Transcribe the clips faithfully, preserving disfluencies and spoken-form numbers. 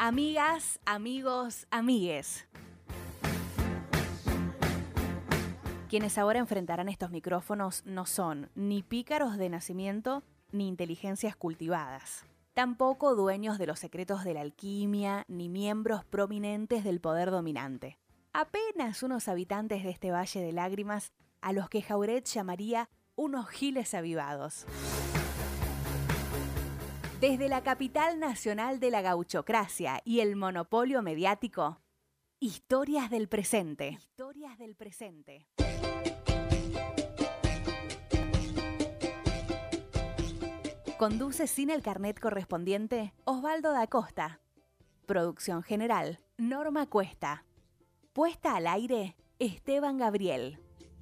Amigas, amigos, amigues. Quienes ahora enfrentarán estos micrófonos no son ni pícaros de nacimiento ni inteligencias cultivadas. Tampoco dueños de los secretos de la alquimia ni miembros prominentes del poder dominante. Apenas unos habitantes de este valle de lágrimas a los que Jauret llamaría unos giles avivados. Desde la capital nacional de la gauchocracia y el monopolio mediático, historias del presente. Historias del presente. Conduce sin el carnet correspondiente Osvaldo da Costa. Producción general Norma Cuesta. Puesta al aire Esteban Gabriel.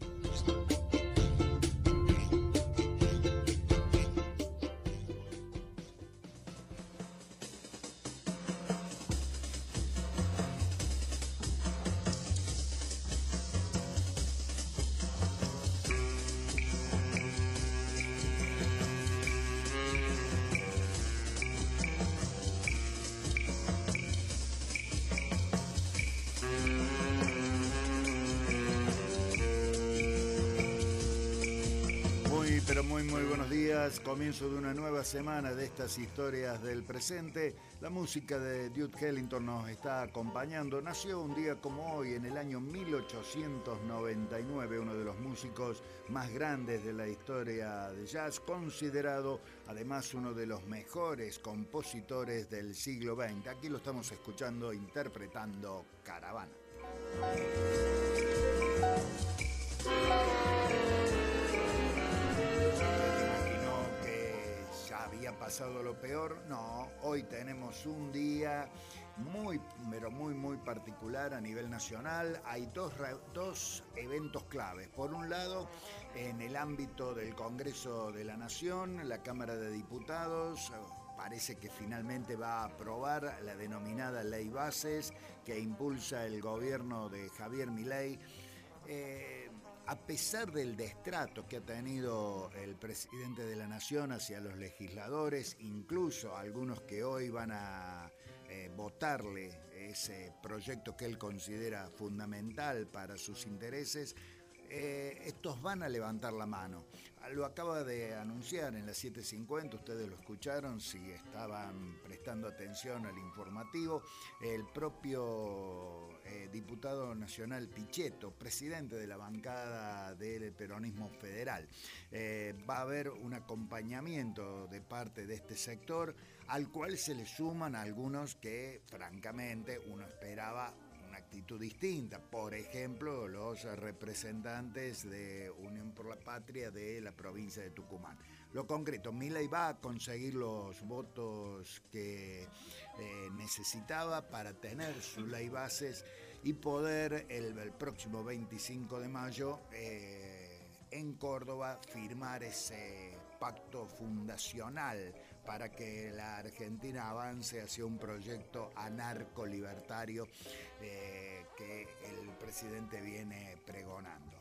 Pero muy muy buenos días, comienzo de una nueva semana de estas historias del presente. La música de Duke Ellington nos está acompañando. Nació un día como hoy, en el año mil ochocientos noventa y nueve, uno de los músicos más grandes de la historia de jazz, considerado además uno de los mejores compositores del siglo veinte. Aquí lo estamos escuchando interpretando Caravana. ¿Había pasado lo peor? No, hoy tenemos un día muy, pero muy, muy particular a nivel nacional. Hay dos, dos eventos claves. Por un lado, en el ámbito del Congreso de la Nación, la Cámara de Diputados parece que finalmente va a aprobar la denominada Ley Bases que impulsa el gobierno de Javier Milei. Eh, A pesar del destrato que ha tenido el presidente de la Nación hacia los legisladores, incluso algunos que hoy van a eh, votarle ese proyecto que él considera fundamental para sus intereses, eh, estos van a levantar la mano. Lo acaba de anunciar en las siete cincuenta, ustedes lo escucharon si estaban prestando atención al informativo, el propio eh, diputado nacional Pichetto, presidente de la bancada del peronismo federal. Eh, va a haber un acompañamiento de parte de este sector, al cual se le suman algunos que francamente uno esperaba una actitud distinta, por ejemplo los representantes de Unión por la Patria de la provincia de Tucumán. Lo concreto, Milei va a conseguir los votos que eh, necesitaba para tener su ley bases y poder el, el próximo veinticinco de mayo eh, en Córdoba firmar ese pacto fundacional para que la Argentina avance hacia un proyecto anarco-libertario eh, que el presidente viene pregonando.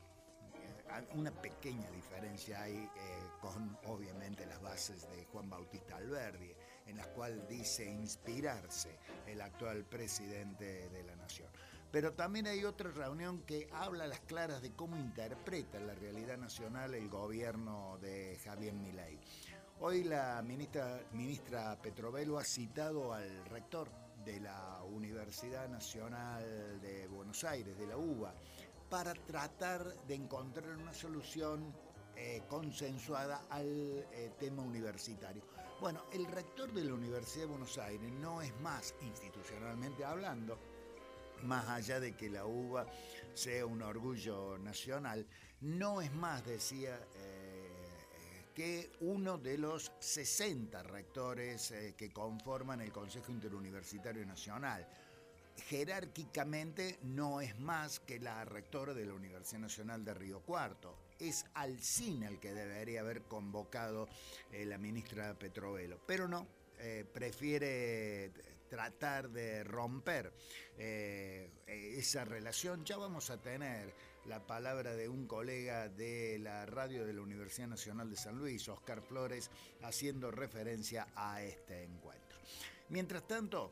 Una pequeña diferencia hay eh, con, obviamente, las bases de Juan Bautista Alberdi, en las cuales dice inspirarse el actual presidente de la Nación. Pero también hay otra reunión que habla a las claras de cómo interpreta la realidad nacional el gobierno de Javier Milei. Hoy la ministra, ministra Petrovelo ha citado al rector de la Universidad Nacional de Buenos Aires, de la U B A, para tratar de encontrar una solución eh, consensuada al eh, tema universitario. Bueno, el rector de la Universidad de Buenos Aires no es más, institucionalmente hablando, más allá de que la U B A sea un orgullo nacional, no es más, decía, eh, que uno de los sesenta rectores eh, que conforman el Consejo Interuniversitario Nacional. Jerárquicamente no es más que la rectora de la Universidad Nacional de Río Cuarto. Es Alsina el que debería haber convocado eh, la ministra Petrovelo, pero no. Eh, prefiere tratar de romper eh, esa relación. Ya vamos a tener la palabra de un colega de la radio de la Universidad Nacional de San Luis, Oscar Flores, haciendo referencia a este encuentro. Mientras tanto,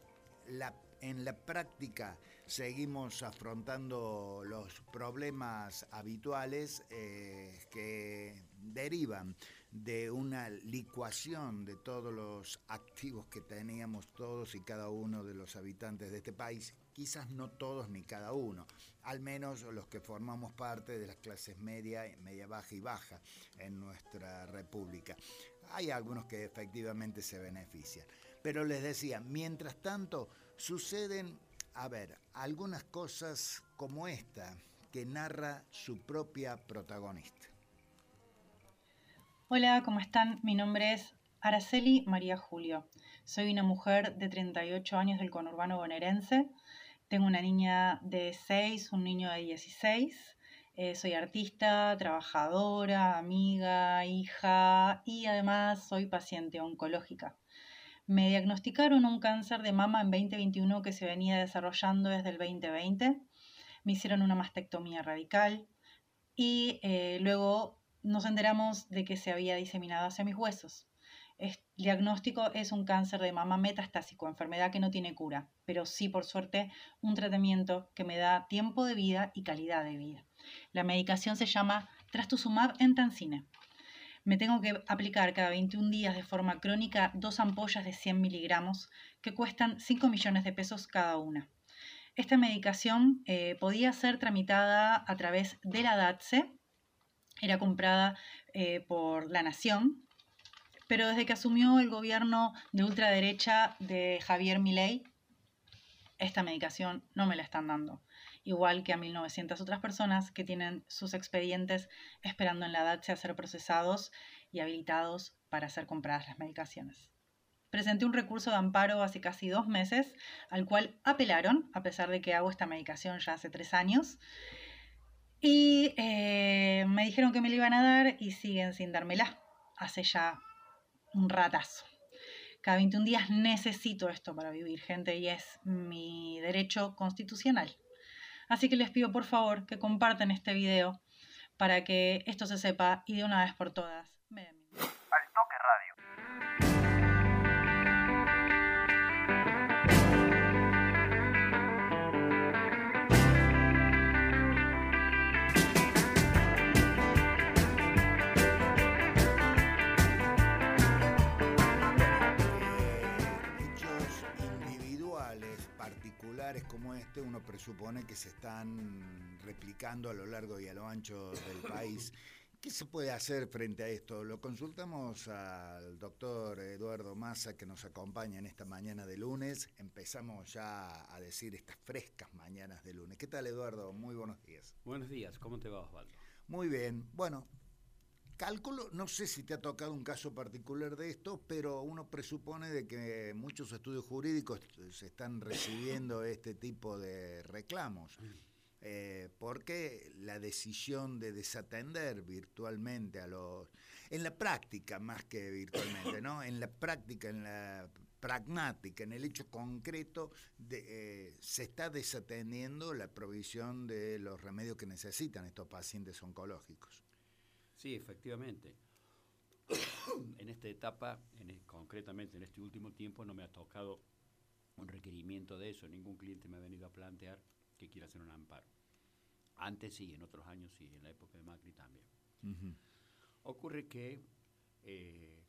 la, en la práctica seguimos afrontando los problemas habituales eh, que derivan de una licuación de todos los activos que teníamos todos y cada uno de los habitantes de este país, quizás no todos ni cada uno, al menos los que formamos parte de las clases media, media baja y baja en nuestra república. Hay algunos que efectivamente se benefician, pero les decía, mientras tanto suceden, a ver, algunas cosas como esta que narra su propia protagonista. Hola, ¿cómo están? Mi nombre es Araceli María Julio. Soy una mujer de treinta y ocho años del conurbano bonaerense. Tengo una niña de seis, un niño de dieciséis. Eh, soy artista, trabajadora, amiga, hija y además soy paciente oncológica. Me diagnosticaron un cáncer de mama en veinte veintiuno que se venía desarrollando desde el veinte veinte. Me hicieron una mastectomía radical y eh, luego nos enteramos de que se había diseminado hacia mis huesos. El diagnóstico es un cáncer de mama metastásico, enfermedad que no tiene cura, pero sí, por suerte, un tratamiento que me da tiempo de vida y calidad de vida. La medicación se llama trastuzumab emtansine. Me tengo que aplicar cada veintiún días de forma crónica dos ampollas de cien miligramos que cuestan cinco millones de pesos cada una. Esta medicación eh, podía ser tramitada a través de la D A T S E, era comprada eh, por La Nación, pero desde que asumió el gobierno de ultraderecha de Javier Milei, esta medicación no me la están dando, igual que a mil novecientas otras personas que tienen sus expedientes esperando en la D A T S E a ser procesados y habilitados para ser compradas las medicaciones. Presenté un recurso de amparo hace casi dos meses, al cual apelaron, a pesar de que hago esta medicación ya hace tres años, y eh, me dijeron que me la iban a dar y siguen sin dármela, hace ya un ratazo. Cada veintiún días necesito esto para vivir, gente, y es mi derecho constitucional. Así que les pido por favor que compartan este video para que esto se sepa y de una vez por todas me den mi... Al Toque Radio. Particulares como este, uno presupone que se están replicando a lo largo y a lo ancho del país. ¿Qué se puede hacer frente a esto? Lo consultamos al doctor Eduardo Massa, que nos acompaña en esta mañana de lunes. Empezamos ya a decir estas frescas mañanas de lunes. ¿Qué tal, Eduardo? Muy buenos días. Buenos días, ¿cómo te va, Osvaldo? Muy bien. Bueno, calculo, no sé si te ha tocado un caso particular de esto, pero uno presupone de que muchos estudios jurídicos se están recibiendo este tipo de reclamos, eh, porque la decisión de desatender virtualmente a los... En la práctica, más que virtualmente, ¿no? En la práctica, en la pragmática, en el hecho concreto, de, eh, se está desatendiendo la provisión de los remedios que necesitan estos pacientes oncológicos. Sí, efectivamente. En esta etapa, en, concretamente en este último tiempo, no me ha tocado un requerimiento de eso. Ningún cliente me ha venido a plantear que quiera hacer un amparo. Antes sí, en otros años sí, en la época de Macri también. Uh-huh. Ocurre que eh,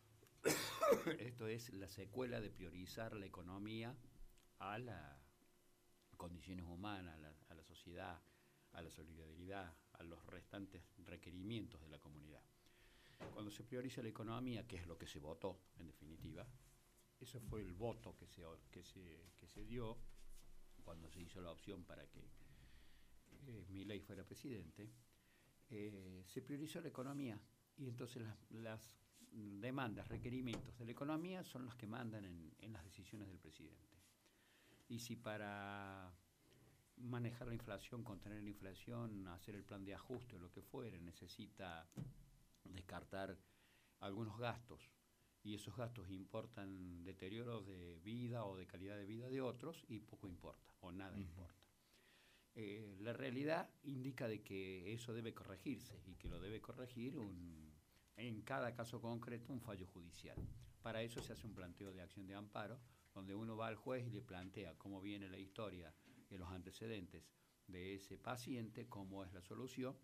esto es la secuela de priorizar la economía a las condiciones humanas, a la, a la sociedad, a la solidaridad, a los restantes requerimientos de la comunidad. Cuando se prioriza la economía, que es lo que se votó, en definitiva, ese fue el voto que se, que se, que se dio cuando se hizo la opción para que eh, Milei fuera presidente, eh, se priorizó la economía y entonces las, las demandas, requerimientos de la economía son los que mandan en, en las decisiones del presidente. Y si para manejar la inflación, contener la inflación, hacer el plan de ajuste o lo que fuere, necesita descartar algunos gastos y esos gastos importan deterioro de vida o de calidad de vida de otros y poco importa o nada uh-huh. importa. Eh, la realidad indica de que eso debe corregirse y que lo debe corregir un, en cada caso concreto un fallo judicial. Para eso se hace un planteo de acción de amparo donde uno va al juez y le plantea cómo viene la historia y los antecedentes de ese paciente, cómo es la solución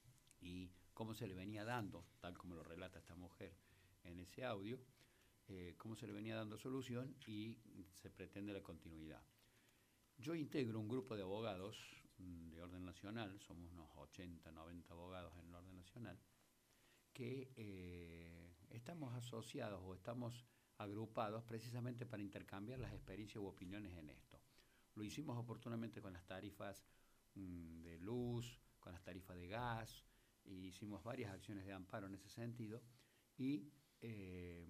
y cómo se le venía dando, tal como lo relata esta mujer en ese audio, eh, cómo se le venía dando solución y se pretende la continuidad. Yo integro un grupo de abogados mm, de orden nacional, somos unos ochenta, noventa abogados en el orden nacional, que eh, estamos asociados o estamos agrupados precisamente para intercambiar las experiencias u opiniones en esto. Lo hicimos oportunamente con las tarifas mm, de luz, con las tarifas de gas, e hicimos varias acciones de amparo en ese sentido y eh,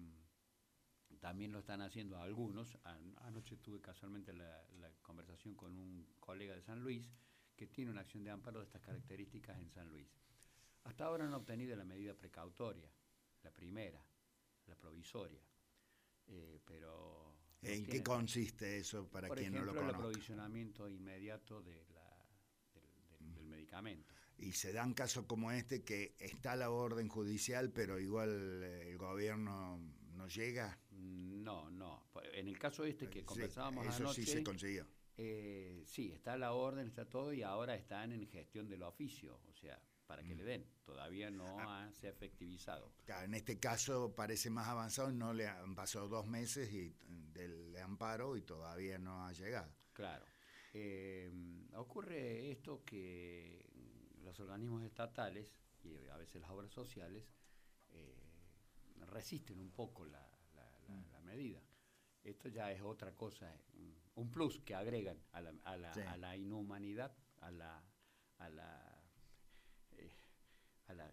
también lo están haciendo algunos. An- anoche tuve casualmente la, la conversación con un colega de San Luis que tiene una acción de amparo de estas características en San Luis. Hasta ahora han obtenido la medida precautoria, la primera, la provisoria, eh, pero... no ¿En qué tienen- consiste eso para Por quien ejemplo, no lo el conozca? aprovisionamiento inmediato de la, del, del- del medicamento. Y se dan casos como este que está la orden judicial, pero igual eh, el gobierno no llega. No, no. En el caso este que Sí, conversábamos eso anoche, sí se consiguió. eh, sí, está la orden, está todo, y ahora están en gestión del oficio, o sea, para que le den. Todavía no ha, se ha efectivizado. Claro, en este caso parece más avanzado, no le han pasado dos meses y, del amparo y todavía no ha llegado. Claro. Eh, ocurre esto que los organismos estatales y a veces las obras sociales eh, resisten un poco la, la, la, la medida. Esto ya es otra cosa, un plus que agregan a la, a la, Sí. a la inhumanidad, a la, a la, eh, a la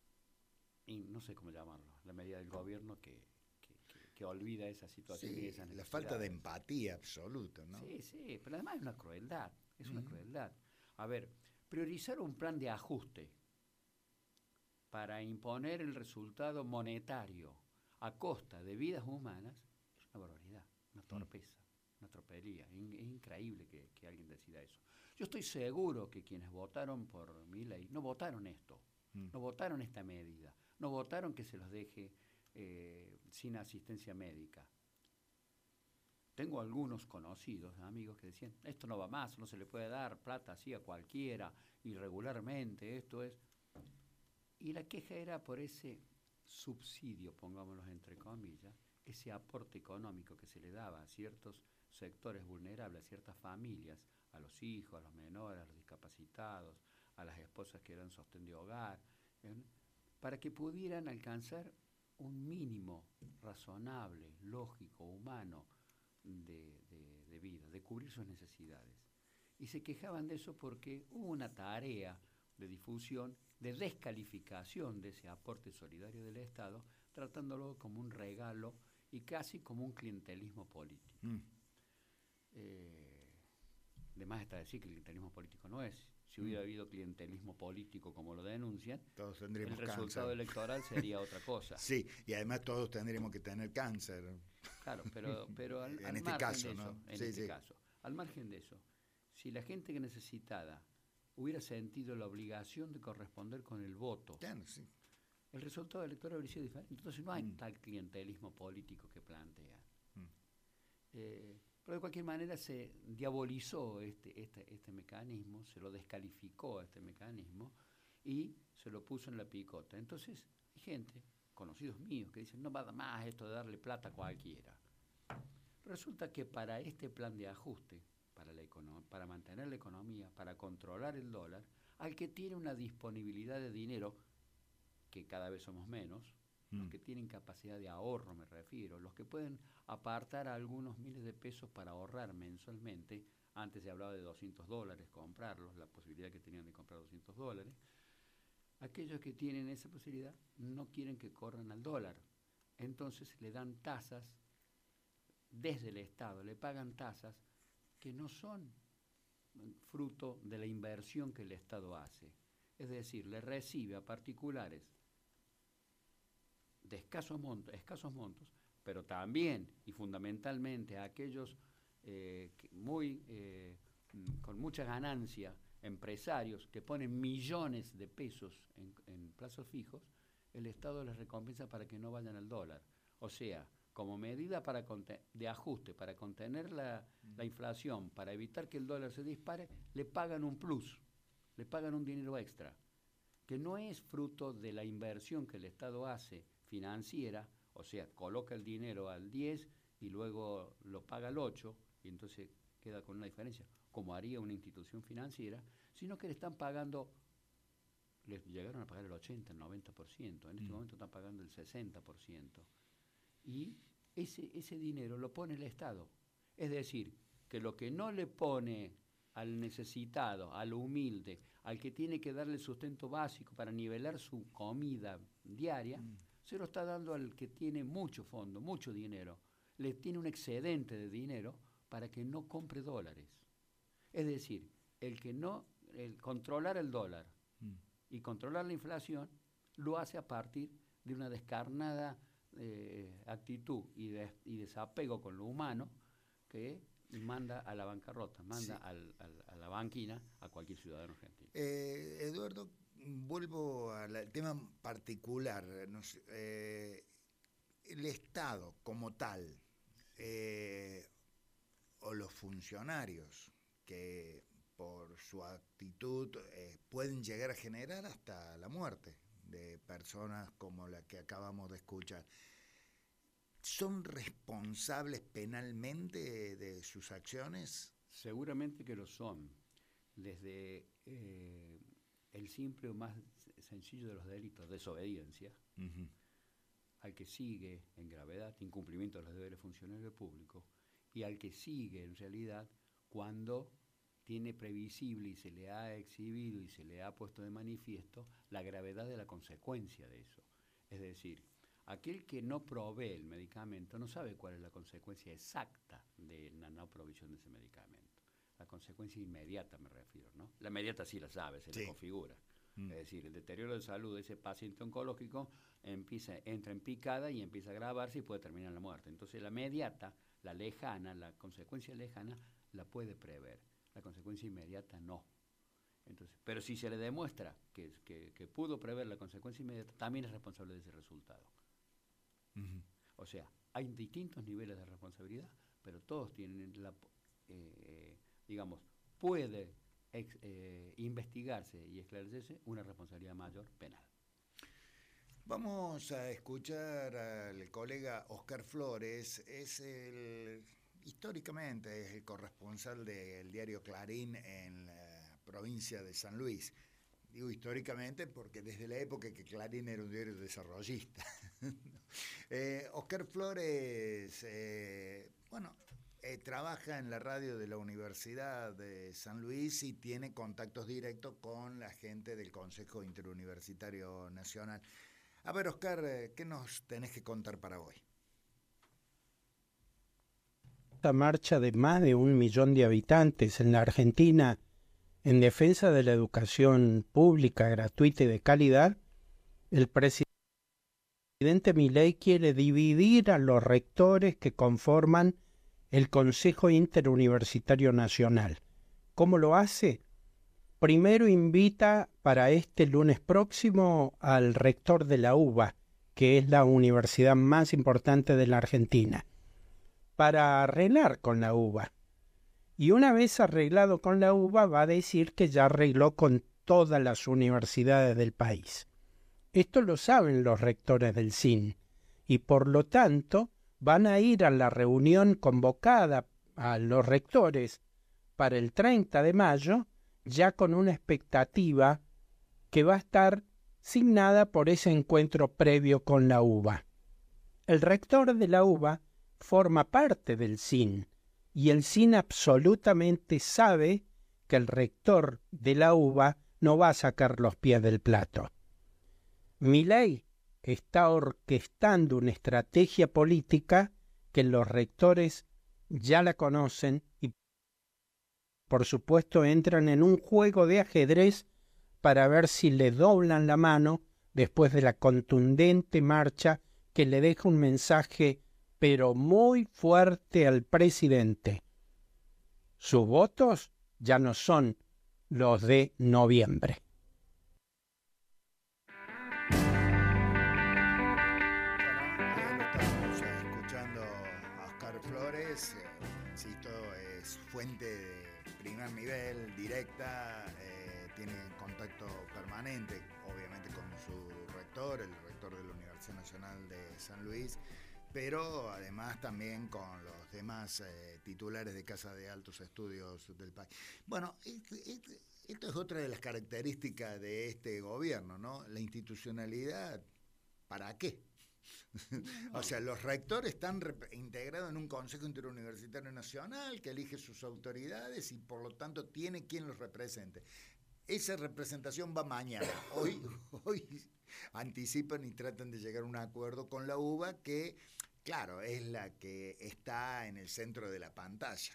in- no sé cómo llamarlo, la medida del gobierno que, que, que, que olvida esa situación y Sí, esas la falta de necesidades. empatía absoluta, ¿no? Sí, sí, pero además es una crueldad, es una Ujú. crueldad. A ver, priorizar un plan de ajuste para imponer el resultado monetario a costa de vidas humanas es una barbaridad, una torpeza, una tropelía. In- Es increíble que, que alguien decida eso. Yo estoy seguro que quienes votaron por Milei no votaron esto, Mm. no votaron esta medida, no votaron que se los deje eh, sin asistencia médica. Tengo algunos conocidos, amigos, que decían, esto no va más, no se le puede dar plata así a cualquiera, irregularmente, esto es... Y la queja era por ese subsidio, pongámoslo entre comillas, ese aporte económico que se le daba a ciertos sectores vulnerables, a ciertas familias, a los hijos, a los menores, a los discapacitados, a las esposas que eran sostén de hogar, ¿eh? Para que pudieran alcanzar un mínimo razonable, lógico, humano, De, de, de vida, de cubrir sus necesidades. Y se quejaban de eso porque hubo una tarea de difusión, de descalificación de ese aporte solidario del Estado, tratándolo como un regalo y casi como un clientelismo político. Mm. Eh, de más está decir que el clientelismo político no es. Si hubiera Mm. habido clientelismo político como lo denuncian, Todos el tendríamos resultado cáncer. electoral sería otra cosa. Sí, y además todos tendríamos que tener cáncer. Claro, pero, pero al, En al este margen caso, de ¿no? eso, en Sí, este sí. caso, al margen de eso, si la gente que necesitada hubiera sentido la obligación de corresponder con el voto, Claro, sí. el resultado electoral habría sido diferente. Entonces no hay Mm. tal clientelismo político que plantean. Mm. Eh, pero de cualquier manera se diabolizó este, este, este mecanismo, se lo descalificó a este mecanismo y se lo puso en la picota. Entonces hay gente, conocidos míos, que dicen, no va más esto de darle plata a cualquiera. Resulta que para este plan de ajuste, para, la econo- para mantener la economía, para controlar el dólar, al que tiene una disponibilidad de dinero, que cada vez somos menos, Mm. los que tienen capacidad de ahorro me refiero, los que pueden apartar algunos miles de pesos para ahorrar mensualmente, antes se hablaba de doscientos dólares, comprarlos, la posibilidad que tenían de comprar doscientos dólares, aquellos que tienen esa posibilidad no quieren que corran al dólar, entonces le dan tasas desde el Estado, le pagan tasas que no son fruto de la inversión que el Estado hace, es decir, le recibe a particulares de escasos montos, escasos montos, pero también y fundamentalmente a aquellos eh, que muy, eh, con mucha ganancia, empresarios que ponen millones de pesos en, en plazos fijos, el Estado les recompensa para que no vayan al dólar. O sea, como medida para conte- de ajuste, para contener la, la inflación, para evitar que el dólar se dispare, le pagan un plus, le pagan un dinero extra, que no es fruto de la inversión que el Estado hace financiera, o sea, coloca el dinero al diez y luego lo paga al ocho, y entonces queda con una diferencia, como haría una institución financiera, sino que le están pagando, les llegaron a pagar el ochenta, el noventa por ciento, en este mm. momento están pagando el sesenta por ciento. Y ese, ese dinero lo pone el Estado. Es decir, que lo que no le pone al necesitado, al humilde, al que tiene que darle el sustento básico para nivelar su comida diaria, mm. se lo está dando al que tiene mucho fondo, mucho dinero. Le tiene un excedente de dinero para que no compre dólares. Es decir, el que no, el controlar el dólar mm. y controlar la inflación, lo hace a partir de una descarnada eh, actitud y, de, y desapego con lo humano que manda a la bancarrota, manda sí. al, al, a la banquina a cualquier ciudadano argentino. Eh, Eduardo, vuelvo al tema particular. No sé, eh, el Estado como tal, eh, o los funcionarios que por su actitud eh, pueden llegar a generar hasta la muerte de personas como la que acabamos de escuchar, ¿son responsables penalmente de sus acciones? Seguramente que lo son. Desde eh, el simple o más sencillo de los delitos, desobediencia, uh-huh. al que sigue en gravedad incumplimiento de los deberes funcionarios públicos, y al que sigue en realidad cuando tiene previsible y se le ha exhibido y se le ha puesto de manifiesto la gravedad de la consecuencia de eso. Es decir, aquel que no provee el medicamento no sabe cuál es la consecuencia exacta de la no provisión de ese medicamento. La consecuencia inmediata me refiero, ¿no? La inmediata sí la sabe, se sí. le configura. Mm. Es decir, el deterioro de salud de ese paciente oncológico empieza, entra en picada y empieza a agravarse y puede terminar en la muerte. Entonces la inmediata, la lejana, la consecuencia lejana, la puede prever. La consecuencia inmediata no. Entonces, pero si se le demuestra que, que, que pudo prever la consecuencia inmediata, también es responsable de ese resultado. Uh-huh. O sea, hay distintos niveles de responsabilidad, pero todos tienen la, eh, digamos, puede ex, eh, investigarse y esclarecerse una responsabilidad mayor penal. Vamos a escuchar al colega Oscar Flores, es el, históricamente es el corresponsal del diario Clarín en la provincia de San Luis. Digo históricamente porque desde la época que Clarín era un diario desarrollista. eh, Oscar Flores, eh, bueno, eh, trabaja en la radio de la Universidad de San Luis y tiene contactos directos con la gente del Consejo Interuniversitario Nacional. A ver, Oscar, ¿qué nos tenés que contar para hoy? Esta marcha de más de un millón de habitantes en la Argentina en defensa de la educación pública, gratuita y de calidad, el presidente Milei quiere dividir a los rectores que conforman el Consejo Interuniversitario Nacional. ¿Cómo lo hace? Primero invita para este lunes próximo al rector de la U B A, que es la universidad más importante de la Argentina, para arreglar con la U B A. Y una vez arreglado con la U B A va a decir que ya arregló con todas las universidades del país. Esto lo saben los rectores del S I N y por lo tanto van a ir a la reunión convocada a los rectores para el treinta de mayo ya con una expectativa que va a estar signada por ese encuentro previo con la U B A. El rector de la U B A forma parte del S I N y el S I N absolutamente sabe que el rector de la U B A no va a sacar los pies del plato. Milei está orquestando una estrategia política que los rectores ya la conocen y por supuesto entran en un juego de ajedrez para ver si le doblan la mano después de la contundente marcha que le deja un mensaje pero muy fuerte al presidente. Sus votos ya no son los de noviembre. Bueno, ahí lo estamos escuchando Rodríguez, eh, insisto, es fuente de primer nivel, directa, eh, tiene contacto permanente, obviamente con su rector, el rector de la Universidad Nacional de San Luis, pero además también con los demás eh, titulares de Casa de Altos Estudios del país. Bueno, este, este, esto es otra de las características de este gobierno, ¿no? La institucionalidad, ¿para qué? O sea, los rectores están integrados en un Consejo Interuniversitario Nacional que elige sus autoridades y por lo tanto tiene quien los represente. Esa representación va mañana. Hoy, hoy anticipan y tratan de llegar a un acuerdo con la U B A que, claro, es la que está en el centro de la pantalla.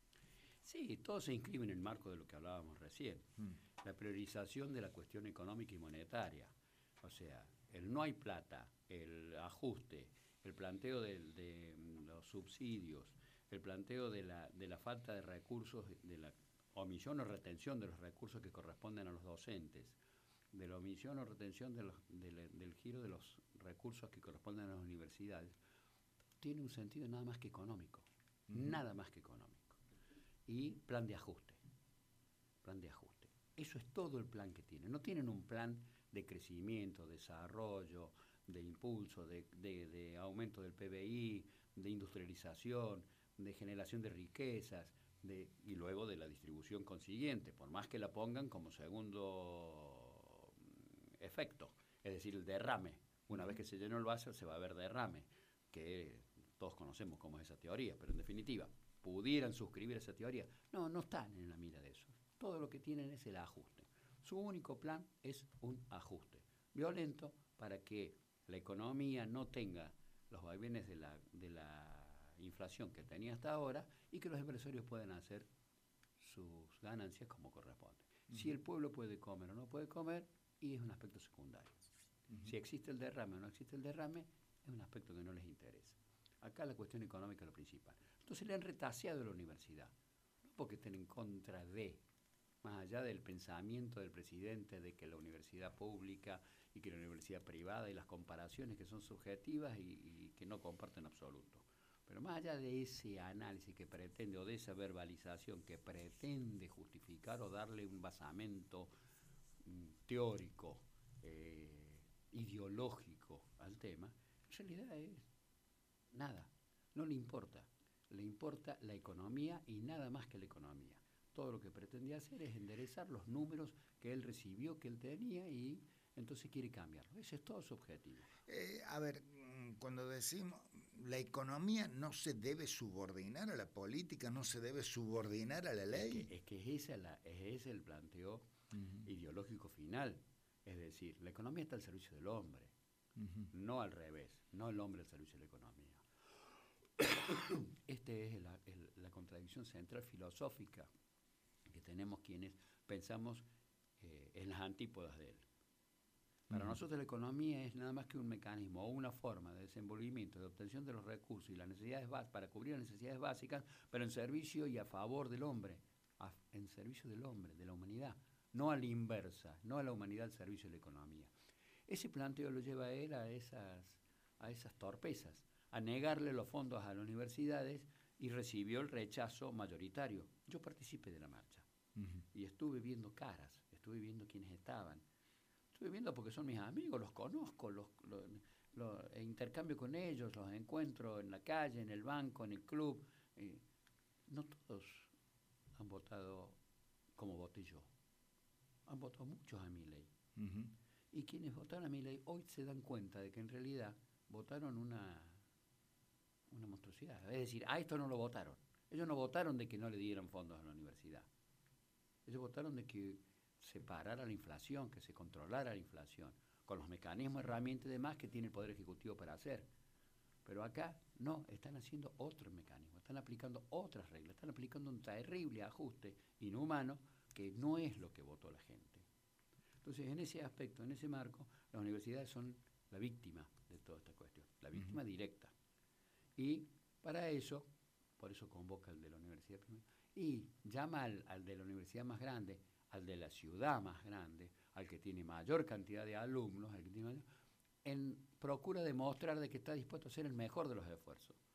Sí, todo se inscribe en el marco de lo que hablábamos recién. Mm. La priorización de la cuestión económica y monetaria. O sea, el no hay plata, el ajuste, el planteo de, de los subsidios, el planteo de la, de la falta de recursos, de la omisión o retención de los recursos que corresponden a los docentes, de la omisión o retención de los, de la, del giro de los recursos que corresponden a las universidades, tiene un sentido nada más que económico, uh-huh. nada más que económico. Y plan de ajuste, plan de ajuste. Eso es todo el plan que tienen. No tienen un plan de crecimiento, desarrollo, de impulso, de, de, de aumento del P B I, de industrialización, de generación de riquezas, de, y luego de la distribución consiguiente, por más que la pongan como segundo efecto, es decir, el derrame. Una vez que se llenó el vaso se va a ver derrame, que todos conocemos cómo es esa teoría, pero en definitiva, ¿pudieran suscribir esa teoría? No, no están en la mira de eso. Todo lo que tienen es el ajuste. Su único plan es un ajuste violento para que la economía no tenga los vaivenes de la, de la inflación que tenía hasta ahora y que los empresarios puedan hacer sus ganancias como corresponde. Uh-huh. Si el pueblo puede comer o no puede comer, y es un aspecto secundario. Uh-huh. Si existe el derrame o no existe el derrame, es un aspecto que no les interesa. Acá la cuestión económica es lo principal. Entonces le han retaseado a la universidad, no porque estén en contra de, más allá del pensamiento del presidente de que la universidad pública y que la universidad privada y las comparaciones que son subjetivas y, y que no comparten en absoluto. Pero más allá de ese análisis que pretende, o de esa verbalización que pretende justificar o darle un basamento mm, teórico, eh, ideológico al tema, en realidad es nada, no le importa. Le importa la economía y nada más que la economía. Todo lo que pretendía hacer es enderezar los números que él recibió, que él tenía, y entonces quiere cambiarlo. Ese es todo su objetivo. Eh, a ver, cuando decimos la economía no se debe subordinar a la política, no se debe subordinar a la ley. Es que, es, que es, esa la, es ese el planteo uh-huh. ideológico final. Es decir, la economía está al servicio del hombre, uh-huh. no al revés, no el hombre al servicio de la economía. Esta es la, el, la contradicción central filosófica que tenemos quienes pensamos eh, en las antípodas de él. Para uh-huh. nosotros la economía es nada más que un mecanismo o una forma de desenvolvimiento, de obtención de los recursos y las necesidades básicas, para cubrir las necesidades básicas, pero en servicio y a favor del hombre, a, en servicio del hombre, de la humanidad, no a la inversa, no a la humanidad al servicio de la economía. Ese planteo lo lleva a él a esas, a esas torpezas, a negarle los fondos a las universidades y recibió el rechazo mayoritario. Yo participé de la marcha uh-huh. y estuve viendo caras, estuve viendo quiénes estaban. Estuve viendo porque son mis amigos, los conozco, los, los, los intercambio con ellos, los encuentro en la calle, en el banco, en el club. Eh, no todos han votado como voté yo. Han votado muchos a Milei. Uh-huh. Y quienes votaron a Milei hoy se dan cuenta de que en realidad votaron una, una monstruosidad. Es decir, a esto no lo votaron. Ellos no votaron de que no le dieran fondos a la universidad. Ellos votaron de que se parara la inflación, que se controlara la inflación, con los mecanismos, herramientas y demás que tiene el Poder Ejecutivo para hacer. Pero acá no, están haciendo otros mecanismos, están aplicando otras reglas, están aplicando un terrible ajuste inhumano que no es lo que votó la gente. Entonces, en ese aspecto, en ese marco, las universidades son la víctima de toda esta cuestión, la víctima uh-huh. directa. Y para eso, por eso convoca al de la universidad primero, y llama al, al de la universidad más grande, al de la ciudad más grande, al que tiene mayor cantidad de alumnos, al que tiene mayor, en procura de mostrar de que está dispuesto a hacer el mejor de los esfuerzos.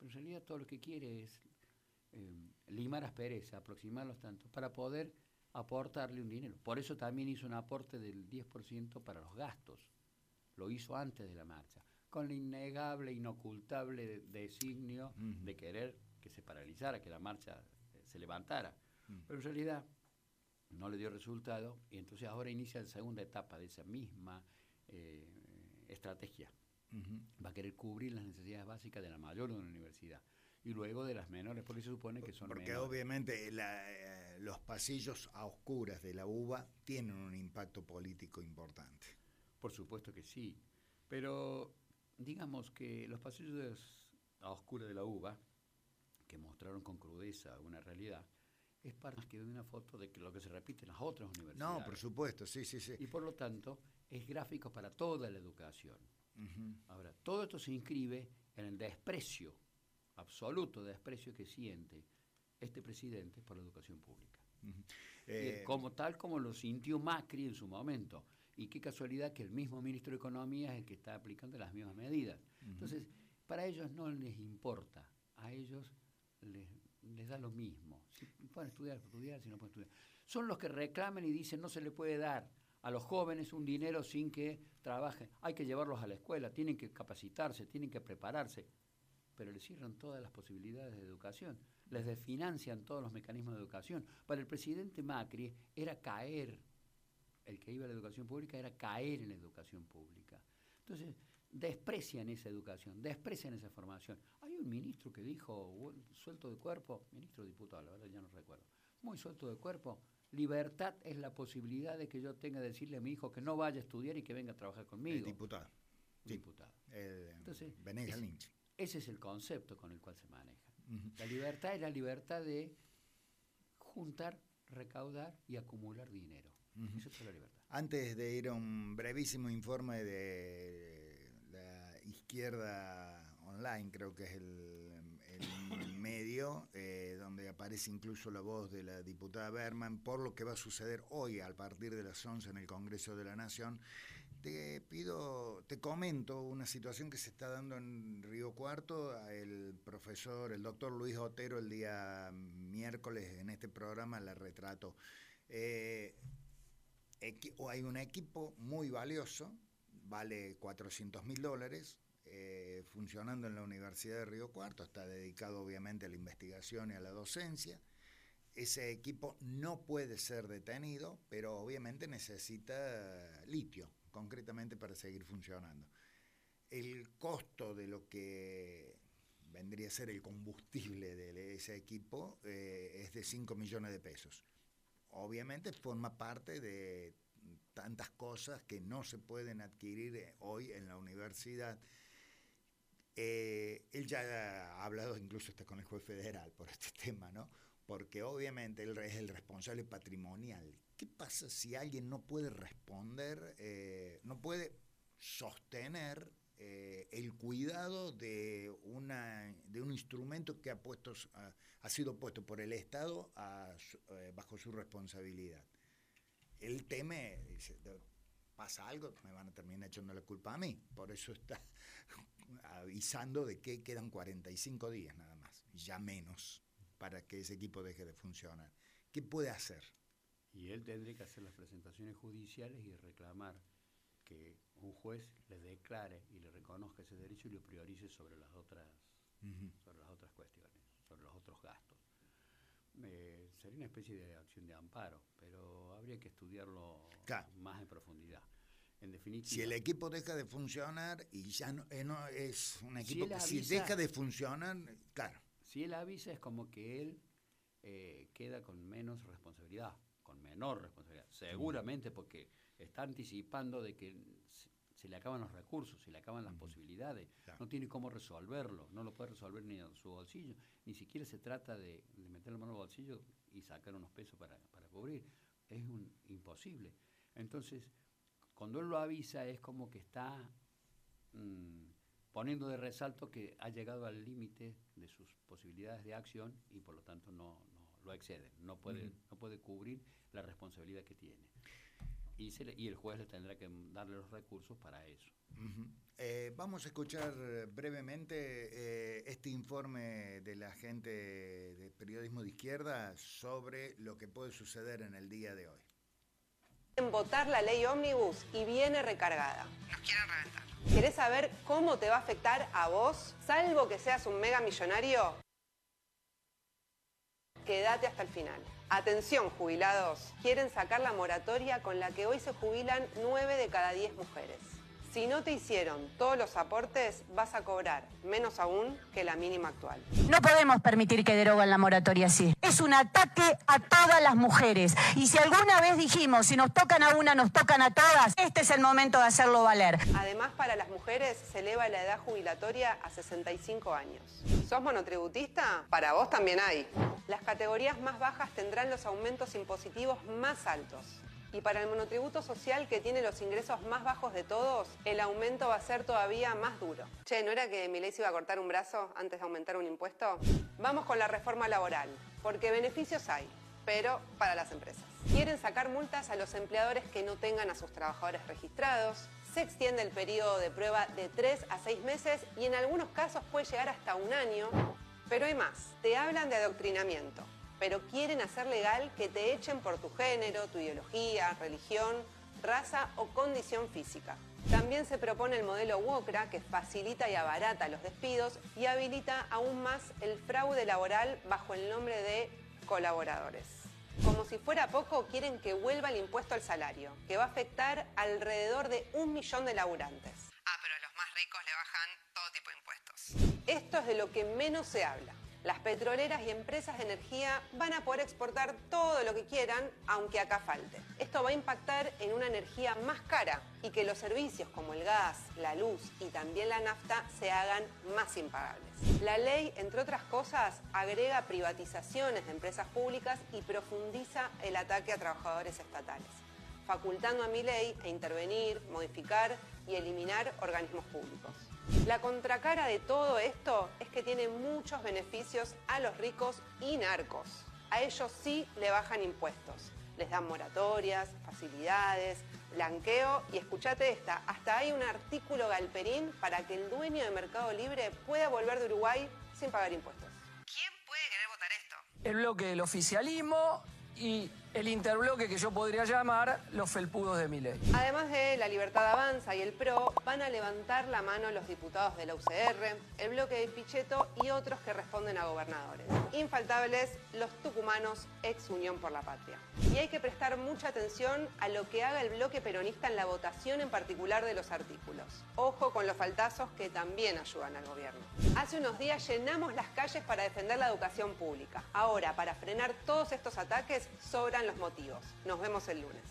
pero en realidad todo lo que quiere es eh, limar aspereza, aproximarlos tanto, para poder aportarle un dinero. Por eso también hizo un aporte del diez por ciento para los gastos. Lo hizo antes de la marcha, con el innegable, inocultable designio uh-huh. de querer que se paralizara, que la marcha eh, se levantara. Uh-huh. Pero en realidad no le dio resultado y entonces ahora inicia la segunda etapa de esa misma eh, estrategia. Uh-huh. Va a querer cubrir las necesidades básicas de la mayor de una universidad y luego de las menores, porque se supone que son porque menores. Obviamente la, eh, los pasillos a oscuras de la UBA tienen un impacto político importante. Por supuesto que sí, pero digamos que los pasillos a oscuras de la UBA, que mostraron con crudeza una realidad, es para más que una foto de que lo que se repite en las otras universidades. No, por supuesto, sí, sí, sí. Y por lo tanto, es gráfico para toda la educación. Uh-huh. Ahora, todo esto se inscribe en el desprecio, absoluto desprecio que siente este presidente por la educación pública. Uh-huh. eh, como tal como lo sintió Macri en su momento. Y qué casualidad que el mismo ministro de Economía es el que está aplicando las mismas medidas. Uh-huh. Entonces, para ellos no les importa, a ellos les, les da lo mismo. Si pueden estudiar, estudiar, si no pueden estudiar. Son los que reclaman y dicen no se le puede dar a los jóvenes un dinero sin que trabajen. Hay que llevarlos a la escuela, tienen que capacitarse, tienen que prepararse. Pero les cierran todas las posibilidades de educación, les desfinancian todos los mecanismos de educación. Para el presidente Macri era caer, el que iba a la educación pública era caer en la educación pública. Entonces, desprecian esa educación, desprecian esa formación. Hay un ministro que dijo, suelto de cuerpo, ministro diputado, la verdad ya no recuerdo, muy suelto de cuerpo, libertad es la posibilidad de que yo tenga que decirle a mi hijo que no vaya a estudiar y que venga a trabajar conmigo. El diputado. Diputado. Sí. El, Entonces, Venegas Lynch. Ese es el concepto con el cual se maneja. Uh-huh. La libertad es la libertad de juntar, recaudar y acumular dinero. Uh-huh. Eso es la libertad. Antes de ir a un brevísimo informe de la izquierda online, creo que es el, el medio, eh, donde aparece incluso la voz de la diputada Berman, por lo que va a suceder hoy a partir de las once en el Congreso de la Nación. Te pido, te comento una situación que se está dando en Río Cuarto. El profesor, el doctor Luis Otero, el día miércoles en este programa la retrató. Eh, equi- hay un equipo muy valioso, vale cuatrocientos mil dólares, eh, funcionando en la Universidad de Río Cuarto, está dedicado obviamente a la investigación y a la docencia. Ese equipo no puede ser detenido, pero obviamente necesita litio, concretamente para seguir funcionando. El costo de lo que vendría a ser el combustible de ese equipo eh, es de cinco millones de pesos. Obviamente forma parte de tantas cosas que no se pueden adquirir hoy en la universidad. Eh, él ya ha hablado, incluso está con el juez federal por este tema, ¿no? Porque obviamente él es el responsable patrimonial. ¿Qué pasa si alguien no puede responder, eh, no puede sostener eh, el cuidado de, una, de un instrumento que ha, puesto, ha, ha sido puesto por el Estado a, eh, bajo su responsabilidad? Él teme, dice, pasa algo, me van a terminar echando la culpa a mí. Por eso está avisando de que quedan cuarenta y cinco días nada más, ya menos, para que ese equipo deje de funcionar. ¿Qué puede hacer? Y él tendría que hacer las presentaciones judiciales y reclamar que un juez le declare y le reconozca ese derecho y lo priorice sobre las otras, uh-huh. sobre las otras cuestiones, sobre los otros gastos. Eh, sería una especie de acción de amparo, pero habría que estudiarlo claro. más en profundidad. En definitiva, si el equipo deja de funcionar y ya no, eh, no es un equipo si que avisa, si deja de funcionar, claro. Si él avisa es como que él eh, queda con menos responsabilidad, con menor responsabilidad, seguramente porque está anticipando de que se, se le acaban los recursos, se le acaban las uh-huh. posibilidades, claro. no tiene cómo resolverlo, no lo puede resolver ni en su bolsillo, ni siquiera se trata de, de meter la mano al bolsillo y sacar unos pesos para, para cubrir, es un, imposible. Entonces, cuando él lo avisa es como que está mmm, poniendo de resalto que ha llegado al límite de sus posibilidades de acción y por lo tanto no, no lo excede, no puede, uh-huh. no puede cubrir la responsabilidad que tiene. Y, se le, y el juez le tendrá que darle los recursos para eso. Uh-huh. Eh, vamos a escuchar brevemente eh, este informe de la gente de periodismo de izquierda sobre lo que puede suceder en el día de hoy. Votar la ley ómnibus y viene recargada. Nos quieren reventar. ¿Querés saber cómo te va a afectar a vos, salvo que seas un mega millonario? Quédate hasta el final. Atención, jubilados. Quieren sacar la moratoria con la que hoy se jubilan nueve de cada diez mujeres. Si no te hicieron todos los aportes, vas a cobrar menos aún que la mínima actual. No podemos permitir que deroguen la moratoria así. Es un ataque a todas las mujeres. Y si alguna vez dijimos, si nos tocan a una, nos tocan a todas, este es el momento de hacerlo valer. Además, para las mujeres se eleva la edad jubilatoria a sesenta y cinco años. ¿Sos monotributista? Para vos también hay. Las categorías más bajas tendrán los aumentos impositivos más altos. Y para el monotributo social, que tiene los ingresos más bajos de todos, el aumento va a ser todavía más duro. Che, ¿no era que Milei se iba a cortar un brazo antes de aumentar un impuesto? Vamos con la reforma laboral, porque beneficios hay, pero para las empresas. Quieren sacar multas a los empleadores que no tengan a sus trabajadores registrados, se extiende el periodo de prueba de tres a seis meses y en algunos casos puede llegar hasta un año. Pero hay más, te hablan de adoctrinamiento, pero quieren hacer legal que te echen por tu género, tu ideología, religión, raza o condición física. También se propone el modelo WOCRA, que facilita y abarata los despidos y habilita aún más el fraude laboral bajo el nombre de colaboradores. Como si fuera poco, quieren que vuelva el impuesto al salario, que va a afectar alrededor de un millón de laburantes. Ah, pero a los más ricos le bajan todo tipo de impuestos. Esto es de lo que menos se habla. Las petroleras y empresas de energía van a poder exportar todo lo que quieran, aunque acá falte. Esto va a impactar en una energía más cara y que los servicios como el gas, la luz y también la nafta se hagan más impagables. La ley, entre otras cosas, agrega privatizaciones de empresas públicas y profundiza el ataque a trabajadores estatales, facultando a Milei a intervenir, modificar y eliminar organismos públicos. La contracara de todo esto es que tiene muchos beneficios a los ricos y narcos. A ellos sí le bajan impuestos. Les dan moratorias, facilidades, blanqueo y escuchate esta, hasta hay un artículo galperín para que el dueño de Mercado Libre pueda volver de Uruguay sin pagar impuestos. ¿Quién puede querer votar esto? El bloque del oficialismo y el interbloque que yo podría llamar los felpudos de Milei. Además de La Libertad Avanza y el P R O, van a levantar la mano los diputados de la U C R, el bloque de Pichetto y otros que responden a gobernadores. Infaltables los tucumanos ex Unión por la Patria. Y hay que prestar mucha atención a lo que haga el bloque peronista en la votación en particular de los artículos. Ojo con los faltazos que también ayudan al gobierno. Hace unos días llenamos las calles para defender la educación pública. Ahora, para frenar todos estos ataques, sobran los motivos. Nos vemos el lunes.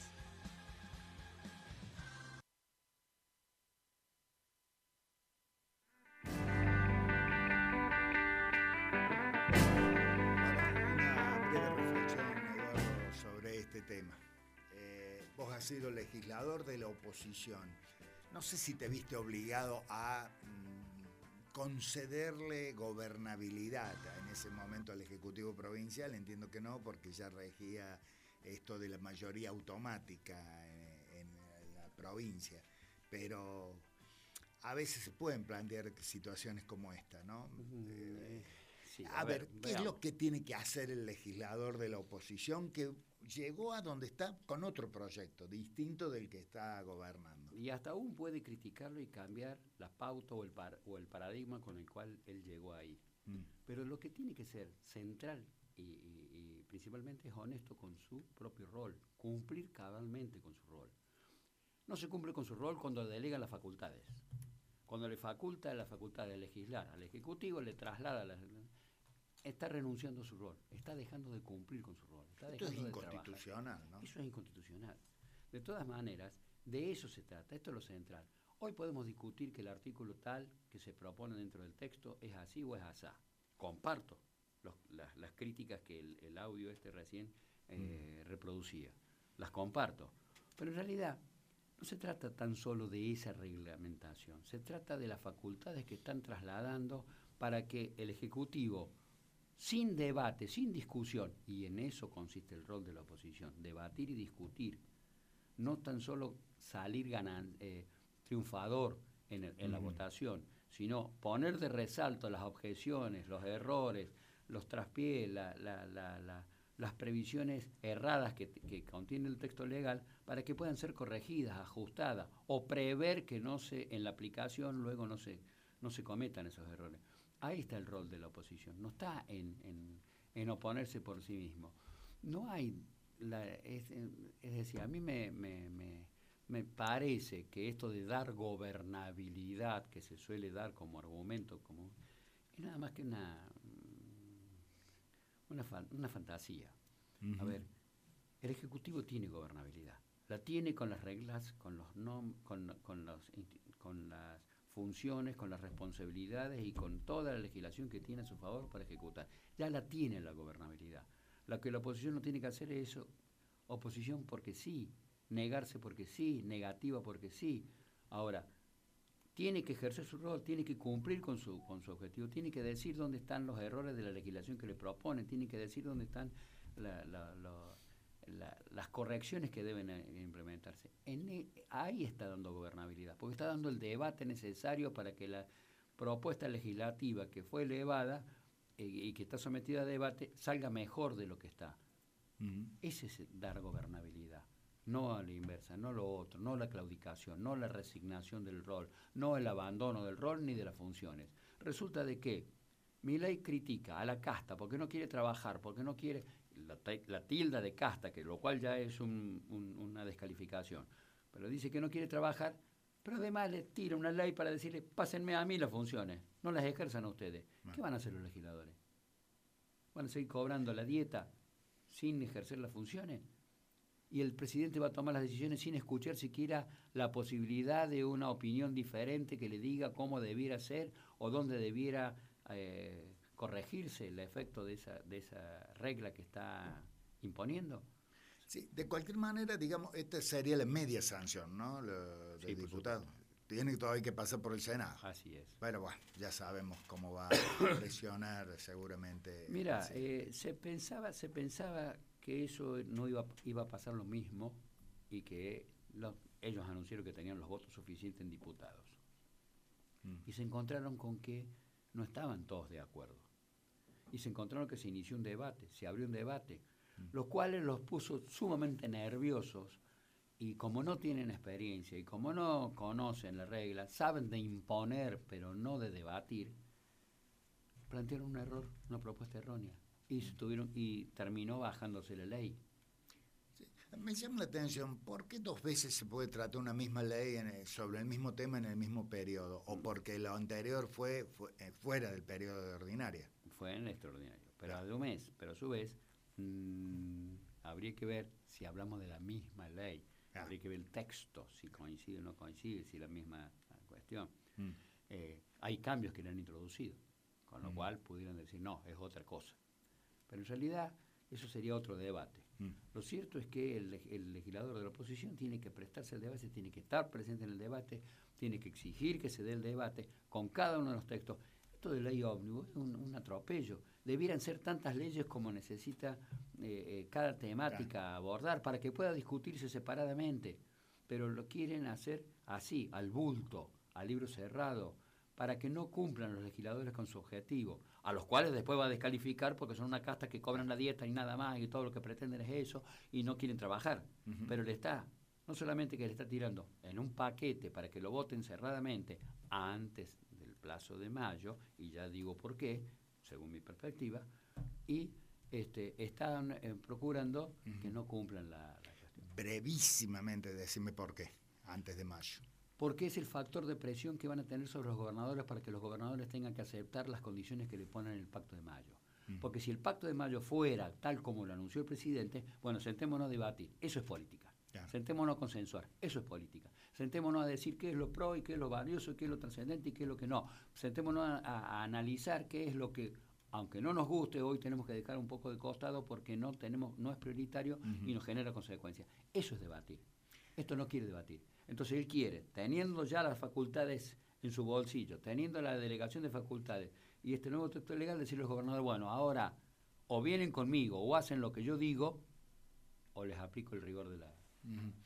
Una breve reflexión, Eduardo, sobre este tema. Eh, vos has sido legislador de la oposición. No sé si te viste obligado a mm, concederle gobernabilidad en ese momento al Ejecutivo Provincial. Entiendo que no, porque ya regía esto de la mayoría automática en, en la provincia, pero a veces se pueden plantear situaciones como esta, ¿no? Eh, sí, a, a ver, ver ¿qué veamos. Es lo que tiene que hacer el legislador de la oposición que llegó a donde está con otro proyecto, distinto del que está gobernando? Y hasta aún puede criticarlo y cambiar la pauta o el, par, o el paradigma con el cual él llegó ahí. Mm. Pero lo que tiene que ser central y, y, y principalmente es honesto con su propio rol, cumplir cabalmente con su rol. No se cumple con su rol cuando delega las facultades. Cuando le faculta la facultad de legislar al Ejecutivo, le traslada las... Está renunciando a su rol, está dejando de cumplir con su rol. Está Esto es dejando inconstitucional, de ¿no? Eso es inconstitucional. De todas maneras, de eso se trata, esto es lo central. Hoy podemos discutir que el artículo tal que se propone dentro del texto es así o es asá. Comparto los, las, las críticas que el, el audio este recién eh, mm. reproducía. Las comparto. Pero en realidad no se trata tan solo de esa reglamentación. Se trata de las facultades que están trasladando para que el Ejecutivo, sin debate, sin discusión, y en eso consiste el rol de la oposición, debatir y discutir, no tan solo salir ganan, eh, triunfador en, el, en la Ujú. votación, sino poner de resalto las objeciones, los errores, los traspiés, la, la, la, la, las previsiones erradas que, que contiene el texto legal para que puedan ser corregidas, ajustadas, o prever que no se, en la aplicación luego no se, no se cometan esos errores. Ahí está el rol de la oposición, no está en, en, en oponerse por sí mismo. No hay, la, es, es decir, a mí me, me, me, me parece que esto de dar gobernabilidad, que se suele dar como argumento, como es nada más que una, una, una fantasía. Uh-huh. A ver, el Ejecutivo tiene gobernabilidad, la tiene con las reglas, con los nom, con, con, los, con las funciones, con las responsabilidades y con toda la legislación que tiene a su favor para ejecutar. Ya la tiene la gobernabilidad. Lo que la oposición no tiene que hacer es eso, oposición porque sí, negarse porque sí, negativa porque sí. Ahora, tiene que ejercer su rol, tiene que cumplir con su, con su objetivo, tiene que decir dónde están los errores de la legislación que le proponen, tiene que decir dónde están la, la, la, la, las correcciones que deben implementarse. En, ahí está dando gobernabilidad, porque está dando el debate necesario para que la propuesta legislativa que fue elevada eh, y que está sometida a debate salga mejor de lo que está. Uh-huh. Ese es dar gobernabilidad. No a la inversa, no lo otro, no la claudicación, no la resignación del rol, no el abandono del rol ni de las funciones. Resulta de que Milei critica a la casta porque no quiere trabajar, porque no quiere, la, la tilda de casta, que lo cual ya es un, un, una descalificación, pero dice que no quiere trabajar, pero además le tira una ley para decirle, pásenme a mí las funciones, no las ejerzan a ustedes. ¿Qué van a hacer los legisladores? ¿Van a seguir cobrando la dieta sin ejercer las funciones? Y el presidente va a tomar las decisiones sin escuchar siquiera la posibilidad de una opinión diferente que le diga cómo debiera ser o dónde debiera eh, corregirse el efecto de esa, de esa regla que está imponiendo. Sí, de cualquier manera, digamos, esta sería la media sanción, ¿no? Lo, del sí, diputado. Tiene todavía que pasar por el Senado. Así es. Pero bueno, ya sabemos cómo va a presionar seguramente. Mira, sí. eh, se pensaba, se pensaba que eso no iba, iba a pasar lo mismo y que lo, ellos anunciaron que tenían los votos suficientes en diputados. Mm. Y se encontraron con que no estaban todos de acuerdo. Y se encontraron que se inició un debate, se abrió un debate, mm. los cuales los puso sumamente nerviosos y como no tienen experiencia y como no conocen la regla, saben de imponer pero no de debatir, plantearon un error, una propuesta errónea. Y, tuvieron, y terminó bajándose la ley. Sí. Me llama la atención, ¿por qué dos veces se puede tratar una misma ley en el, sobre el mismo tema en el mismo periodo? ¿O porque lo anterior fue, fue eh, fuera del periodo de ordinaria? Fue en el extraordinario, pero a, de un mes, pero a su vez mmm, habría que ver si hablamos de la misma ley. Ah. Habría que ver el texto, si coincide o no coincide, si es la misma cuestión. Mm. Eh, hay cambios que le han introducido, con lo mm. cual pudieran decir, no, es otra cosa. Pero en realidad eso sería otro debate. Mm. Lo cierto es que el, el legislador de la oposición tiene que prestarse al debate, tiene que estar presente en el debate, tiene que exigir que se dé el debate con cada uno de los textos. Esto de ley ómnibus es un, un atropello. Debieran ser tantas leyes como necesita eh, eh, cada temática abordar para que pueda discutirse separadamente. Pero lo quieren hacer así, al bulto, al libro cerrado, para que no cumplan los legisladores con su objetivo, a los cuales después va a descalificar porque son una casta que cobran la dieta y nada más, y todo lo que pretenden es eso, y no quieren trabajar. Uh-huh. Pero le está, no solamente que le está tirando en un paquete para que lo voten cerradamente antes del plazo de mayo, y ya digo por qué, según mi perspectiva, y este, están eh, procurando uh-huh. que no cumplan la, la cuestión. Brevísimamente, decime por qué, antes de mayo. Porque es el factor de presión que van a tener sobre los gobernadores para que los gobernadores tengan que aceptar las condiciones que le ponen en el Pacto de Mayo. Mm. Porque si el Pacto de Mayo fuera tal como lo anunció el presidente, bueno, sentémonos a debatir, eso es política. Yeah. Sentémonos a consensuar, eso es política. Sentémonos a decir qué es lo pro y qué es lo valioso, qué es lo trascendente y qué es lo que no. Sentémonos a, a, a analizar qué es lo que, aunque no nos guste, hoy tenemos que dejar un poco de costado porque no, tenemos, no es prioritario uh-huh. y nos genera consecuencias. Eso es debatir. Esto no quiere debatir. Entonces él quiere, teniendo ya las facultades en su bolsillo, teniendo la delegación de facultades y este nuevo texto legal, decirle a los gobernadores, bueno, ahora o vienen conmigo o hacen lo que yo digo o les aplico el rigor de la... Uh-huh.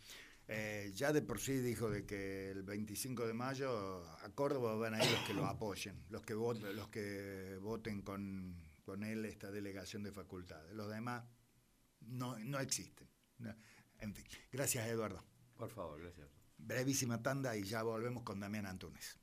Eh, ya de por sí dijo de que el veinticinco de mayo a Córdoba van a ir los que lo apoyen, los que voten, los que voten con, con él esta delegación de facultades. Los demás no, no existen. No. En fin, gracias, Eduardo. Por favor, gracias. Brevísima tanda y ya volvemos con Damián Antunes.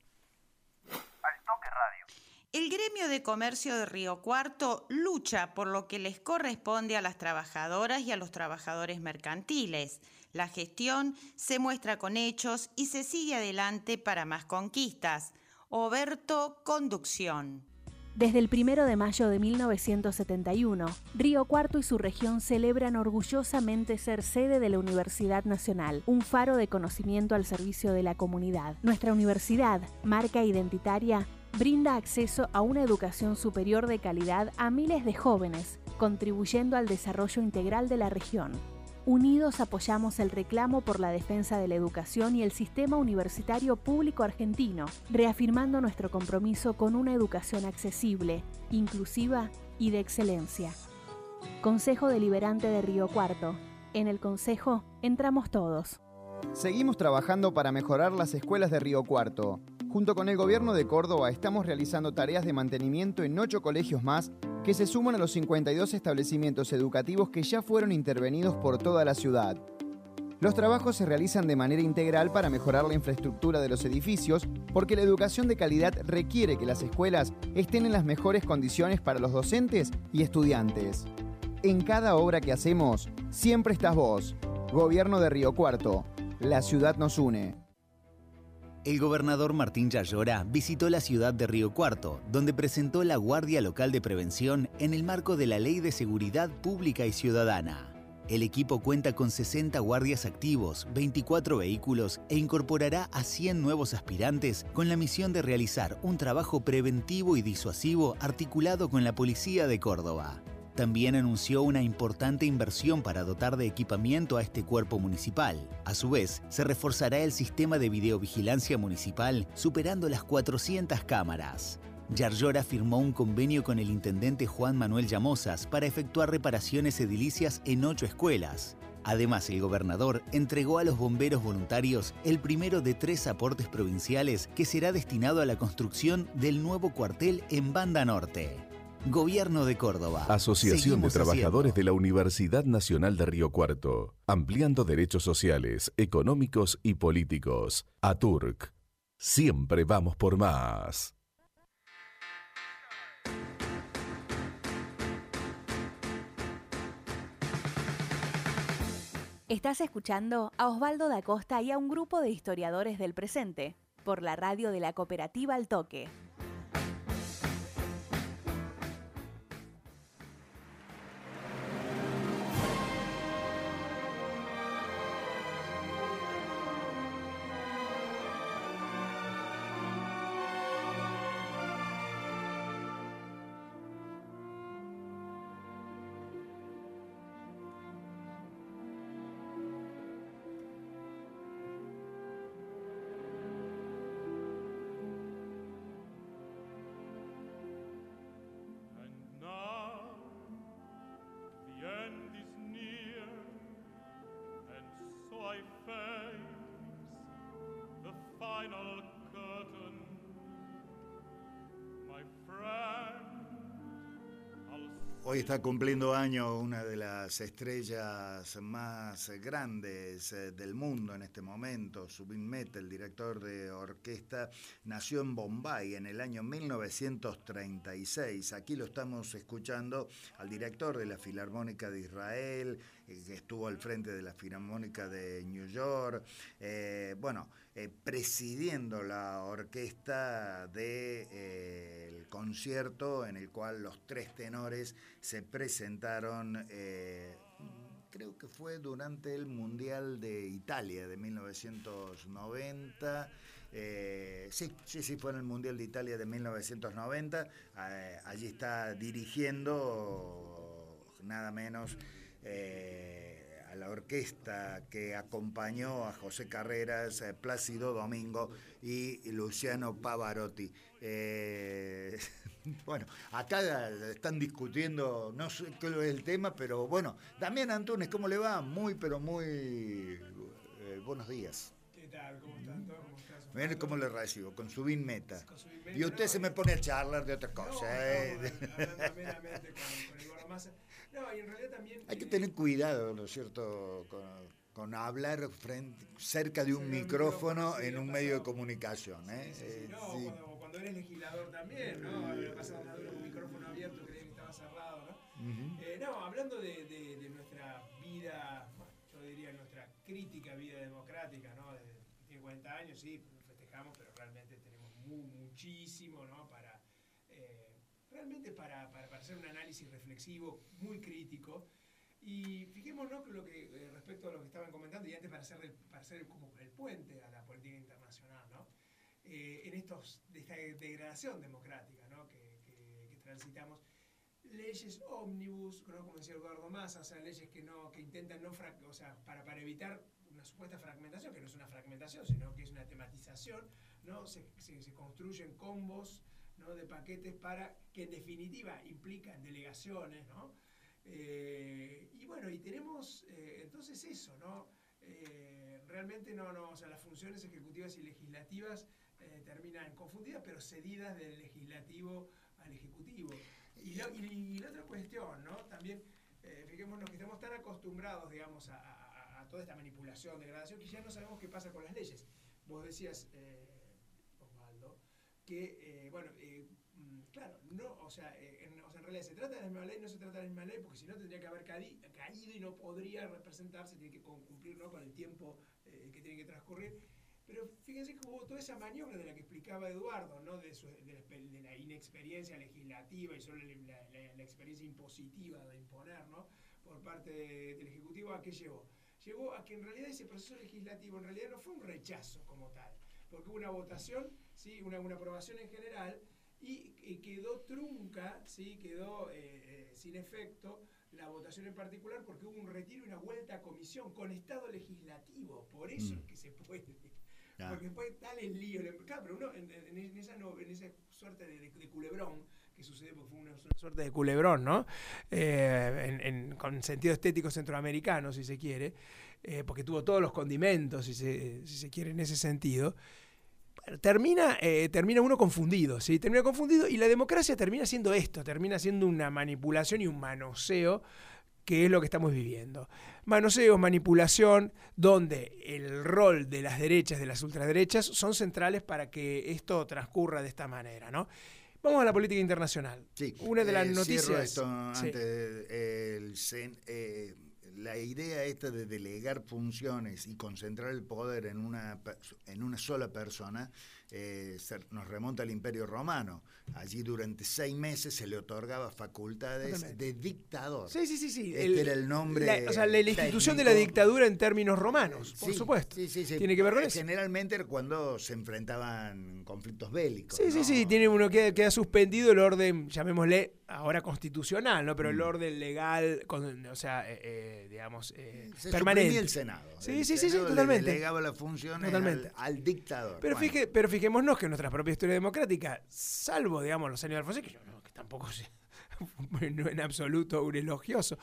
El gremio de comercio de Río Cuarto lucha por lo que les corresponde a las trabajadoras y a los trabajadores mercantiles. La gestión se muestra con hechos y se sigue adelante para más conquistas. Oberto, conducción. Desde el primero de mayo de mil novecientos setenta y uno, Río Cuarto y su región celebran orgullosamente ser sede de la Universidad Nacional, un faro de conocimiento al servicio de la comunidad. Nuestra universidad, marca identitaria, brinda acceso a una educación superior de calidad a miles de jóvenes, contribuyendo al desarrollo integral de la región. Unidos apoyamos el reclamo por la defensa de la educación y el sistema universitario público argentino, reafirmando nuestro compromiso con una educación accesible, inclusiva y de excelencia. Consejo Deliberante de Río Cuarto. En el Consejo entramos todos. Seguimos trabajando para mejorar las escuelas de Río Cuarto. Junto con el gobierno de Córdoba estamos realizando tareas de mantenimiento en ocho colegios más que se suman a los cincuenta y dos establecimientos educativos que ya fueron intervenidos por toda la ciudad. Los trabajos se realizan de manera integral para mejorar la infraestructura de los edificios porque la educación de calidad requiere que las escuelas estén en las mejores condiciones para los docentes y estudiantes. En cada obra que hacemos, siempre estás vos. Gobierno de Río Cuarto. La ciudad nos une. El gobernador Martín Yayora visitó la ciudad de Río Cuarto, donde presentó la Guardia Local de Prevención en el marco de la Ley de Seguridad Pública y Ciudadana. El equipo cuenta con sesenta guardias activos, veinticuatro vehículos e incorporará a cien nuevos aspirantes con la misión de realizar un trabajo preventivo y disuasivo articulado con la Policía de Córdoba. También anunció una importante inversión para dotar de equipamiento a este cuerpo municipal. A su vez, se reforzará el sistema de videovigilancia municipal, superando las cuatrocientas cámaras. Yayora firmó un convenio con el intendente Juan Manuel Llamosas para efectuar reparaciones edilicias en ocho escuelas. Además, el gobernador entregó a los bomberos voluntarios el primero de tres aportes provinciales que será destinado a la construcción del nuevo cuartel en Banda Norte. Gobierno de Córdoba. Asociación de Seguimos Trabajadores haciendo. de la Universidad Nacional de Río Cuarto. Ampliando derechos sociales, económicos y políticos. ATURC. Siempre vamos por más. Estás escuchando a Osvaldo da Costa y a un grupo de historiadores del presente, por la radio de la cooperativa Al Toque. Hoy está cumpliendo año una de las estrellas más grandes del mundo en este momento, Zubin Mehta, el director de orquesta, nació en Bombay en el año mil novecientos treinta y seis. Aquí lo estamos escuchando al director de la Filarmónica de Israel, que estuvo al frente de la Filarmónica de New York, eh, bueno, eh, presidiendo la orquesta del de, eh, concierto en el cual los tres tenores se presentaron, eh, creo que fue durante el Mundial de Italia de mil novecientos noventa. Eh, sí, sí, sí, fue en el Mundial de Italia de mil novecientos noventa. Eh, allí está dirigiendo nada menos eh, a la orquesta que acompañó a José Carreras, eh, Plácido Domingo y Luciano Pavarotti. Eh, bueno, acá están discutiendo, no sé qué es el tema, pero bueno, Damián Antunes, ¿cómo le va? Muy, pero muy Eh, buenos días. ¿Qué tal? ¿Cómo están todos? ¿Cómo estás? Miren cómo le recibo, con su bin meta. Con su bin meta, Y usted no, se me pone a charlar de otra cosa. No, eh. no, hablando meramente con, con el gordo Massa. No, y en realidad también... Hay que eh, tener cuidado, ¿no es cierto?, con, con hablar frente, cerca de un cerca de micrófono micrófono, sí, en ha un pasado. medio de comunicación. ¿eh? Sí, sí, sí, Eh, no, sí. Cuando, cuando eres legislador también, ¿no? Había pasado una vez un micrófono abierto, creía que estaba cerrado, ¿no? Uh-huh. Eh, no, hablando de, de, de nuestra vida, bueno, yo diría nuestra crítica vida democrática, ¿no? De cincuenta años, sí, festejamos, pero realmente tenemos muy, muchísimo, ¿no? Para, eh, realmente para, para, para hacer un análisis reflexivo muy crítico. Y fijémonos que lo que, eh, respecto a lo que estaban comentando, y antes para hacer, el, para hacer como el puente a la política internacional, ¿no? Eh, en estos, de esta degradación democrática, ¿no? que, que, que transitamos, leyes ómnibus, ¿no? Como decía Eduardo Massa, o sea, leyes que no que intentan no fra o sea, para, para evitar una supuesta fragmentación, que no es una fragmentación, sino que es una tematización, ¿no? Se, se, se construyen combos, ¿no? De paquetes para que en definitiva implican delegaciones, ¿no? Eh, y bueno, y tenemos eh, entonces eso, ¿no? Eh, realmente no, no, o sea, las funciones ejecutivas y legislativas eh, terminan confundidas, pero cedidas del legislativo al ejecutivo. Y, lo, y, y la otra cuestión, ¿no? También, eh, fijémonos que estamos tan acostumbrados, digamos, a, a, a toda esta manipulación, degradación, que ya no sabemos qué pasa con las leyes. Vos decías, eh, Osvaldo, que, eh, bueno, eh, claro, no, o sea, eh, en, o sea, en realidad se trata de la misma ley, no se trata de la misma ley, porque si no tendría que haber caído y no podría representarse, tiene que cumplir, ¿no? Con el tiempo eh, que tiene que transcurrir. Pero fíjense que hubo toda esa maniobra de la que explicaba Eduardo, ¿no? De, su, de, la, de la inexperiencia legislativa y solo la, la, la experiencia impositiva de imponer, ¿no? Por parte de, del Ejecutivo, ¿a qué llevó? Llevó a que en realidad ese proceso legislativo en realidad no fue un rechazo como tal, porque hubo una votación, ¿sí? una, una aprobación en general, y, y quedó trunca, ¿sí? Quedó eh, eh, sin efecto la votación en particular, porque hubo un retiro y una vuelta a comisión con estado legislativo, por eso mm. es que se puede... Ah. Porque fue tal el lío, claro, pero uno en, en, en, esa, no, en esa suerte de, de, de culebrón que sucede, porque fue una, una suerte de culebrón, ¿no? Eh, en, en, con sentido estético centroamericano, si se quiere, eh, porque tuvo todos los condimentos, si se, si se quiere, en ese sentido. Bueno, termina, eh, termina uno confundido, ¿sí? Termina confundido y la democracia termina siendo esto, termina siendo una manipulación y un manoseo, que es lo que estamos viviendo. Manoseo, manipulación, donde el rol de las derechas, de las ultraderechas, son centrales para que esto transcurra de esta manera, ¿no? Vamos a la política internacional. Sí. Una de las eh, noticias... Cierro esto sí. antes de, el, eh, la idea esta de delegar funciones y concentrar el poder en una, en una sola persona eh, nos remonta al Imperio Romano. Allí durante seis meses se le otorgaba facultades Totalmente. de dictador. Sí, sí, sí. sí. Este el, era el nombre la, O sea, la, la institución técnico. de la dictadura en términos romanos, por sí, supuesto. Sí, sí, sí. Tiene que ver con eso. Generalmente era cuando se enfrentaban conflictos bélicos. Sí, ¿no? sí, sí. Tiene uno que queda suspendido el orden, llamémosle ahora constitucional, ¿no? Pero mm. el orden legal, con, o sea, eh, eh, digamos, eh, se permanente. el Senado. Sí, el sí, Senado sí, sí, totalmente. Le delegaba las funciones totalmente. Al, al dictador. Pero, bueno. fije, pero fijémonos que en nuestra propia historia democrática, salvo, digamos, los años de Alfonsín, que, yo, no, que tampoco sé, no en absoluto un elogioso,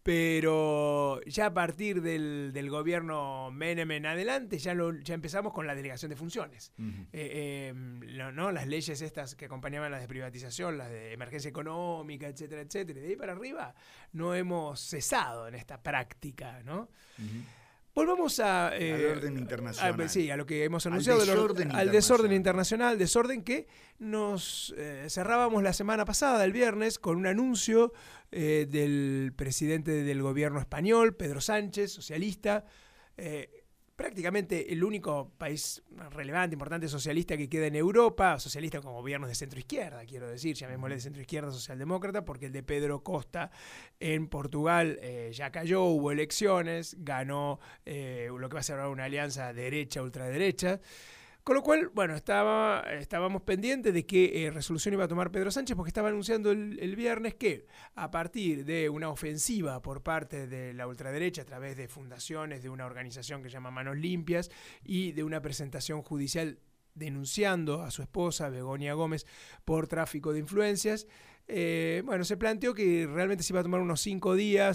pero ya a partir del, del gobierno Menem en adelante ya, lo, ya empezamos con la delegación de funciones. Uh-huh. eh, eh, lo, ¿no? Las leyes estas que acompañaban las de privatización, las de emergencia económica, etcétera, etcétera. Y de ahí para arriba no hemos cesado en esta práctica, ¿no? Uh-huh. Volvamos a, eh, al orden internacional. A, sí, a lo que hemos anunciado. Al desorden, del, al desorden internacional, desorden que nos eh, cerrábamos la semana pasada, el viernes, con un anuncio eh, del presidente del gobierno español, Pedro Sánchez, socialista, eh, prácticamente el único país relevante, importante, socialista que queda en Europa, socialista con gobiernos de centro-izquierda, quiero decir, llamémosle de centro-izquierda socialdemócrata, porque el de Pedro Costa en Portugal eh, ya cayó, hubo elecciones, ganó eh, lo que va a ser ahora una alianza derecha-ultraderecha. Con lo cual, bueno, estaba, estábamos pendientes de qué eh, resolución iba a tomar Pedro Sánchez, porque estaba anunciando el, el viernes que a partir de una ofensiva por parte de la ultraderecha a través de fundaciones, de una organización que se llama Manos Limpias y de una presentación judicial denunciando a su esposa, Begoña Gómez, por tráfico de influencias, eh, bueno, se planteó que realmente se iba a tomar unos cinco días, unos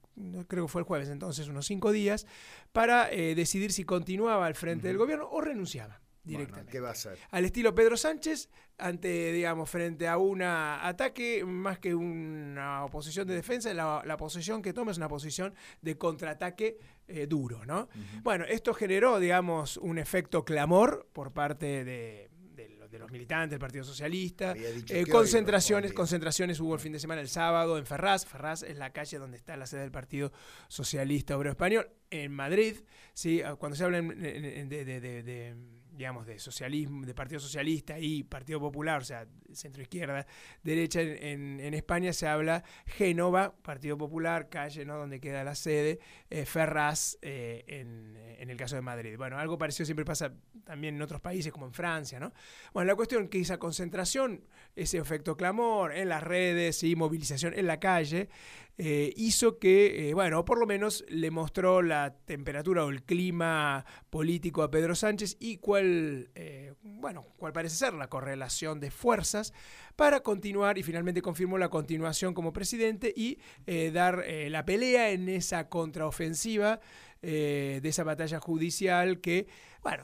creo que fue el jueves, entonces unos cinco días, para eh, decidir si continuaba al frente uh-huh. del gobierno o renunciaba directamente. Bueno, ¿qué va a hacer? Al estilo Pedro Sánchez, ante, digamos, frente a un ataque, más que una oposición de defensa, la, la posición que toma es una posición de contraataque eh, duro, ¿no? Uh-huh. Bueno, esto generó, digamos, un efecto clamor por parte de... de los militantes del Partido Socialista, eh, concentraciones, concentraciones hubo el fin de semana, el sábado, en Ferraz. Ferraz es la calle donde está la sede del Partido Socialista Obrero Español, en Madrid, ¿sí? Cuando se habla en, en, de, de, de, de, digamos, de socialismo, de Partido Socialista y Partido Popular, o sea, centro-izquierda, derecha, en, en España se habla Génova, Partido Popular, calle, ¿no?, donde queda la sede, eh, Ferraz, eh, en, en el caso de Madrid. Bueno, algo parecido siempre pasa también en otros países, como en Francia, ¿no? Bueno, la cuestión es que esa concentración, ese efecto clamor en las redes y movilización en la calle, eh, hizo que, eh, bueno, por lo menos le mostró la temperatura o el clima político a Pedro Sánchez y cuál, eh, bueno, cuál parece ser la correlación de fuerzas para continuar, y finalmente confirmó la continuación como presidente y eh, dar eh, la pelea en esa contraofensiva eh, de esa batalla judicial que, bueno,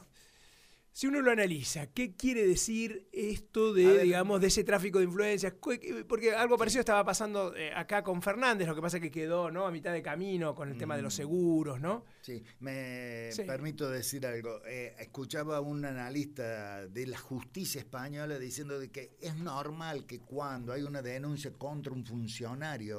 si uno lo analiza, ¿qué quiere decir esto de, ver, digamos, de ese tráfico de influencias? Porque algo parecido estaba pasando eh, acá con Fernández, lo que pasa es que quedó, ¿no?, a mitad de camino con el mm. tema de los seguros, ¿no? Sí, me sí. permito decir algo. Eh, escuchaba a un analista de la justicia española diciendo de que es normal que cuando hay una denuncia contra un funcionario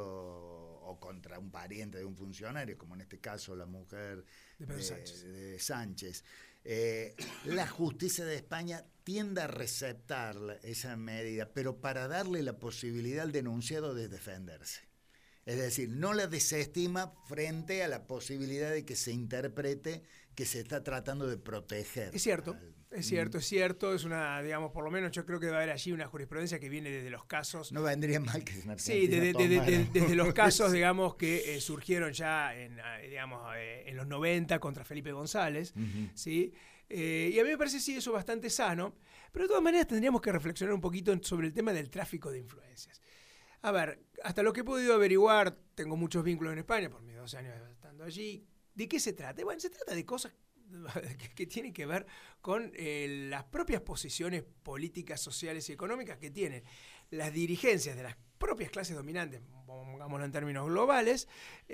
o contra un pariente de un funcionario, como en este caso la mujer de, Pedro de, Sánchez. de Sánchez, Eh, la justicia de España tiende a receptar esa medida, pero para darle la posibilidad al denunciado de defenderse. Es decir, no la desestima frente a la posibilidad de que se interprete que se está tratando de proteger. Es cierto, al... es cierto, es cierto. Es una, digamos, por lo menos yo creo que va a haber allí una jurisprudencia que viene desde los casos... No vendría mal que... Sí, desde, desde, desde, desde los casos, digamos, que eh, surgieron ya en, digamos, eh, en los noventa contra Felipe González, uh-huh. ¿sí? Eh, y a mí me parece, sí, eso bastante sano, pero de todas maneras tendríamos que reflexionar un poquito sobre el tema del tráfico de influencias. A ver, hasta lo que he podido averiguar, tengo muchos vínculos en España por mis doce años estando allí. ¿De qué se trata? Bueno, se trata de cosas que, que tienen que ver con eh, las propias posiciones políticas, sociales y económicas que tienen las dirigencias de las propias clases dominantes, pongámoslo en términos globales,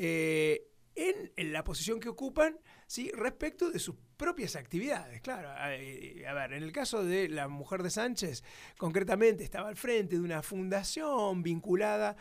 eh, en, en la posición que ocupan, ¿sí?, respecto de sus propias actividades. Claro, a, a ver, en el caso de la mujer de Sánchez, concretamente estaba al frente de una fundación vinculada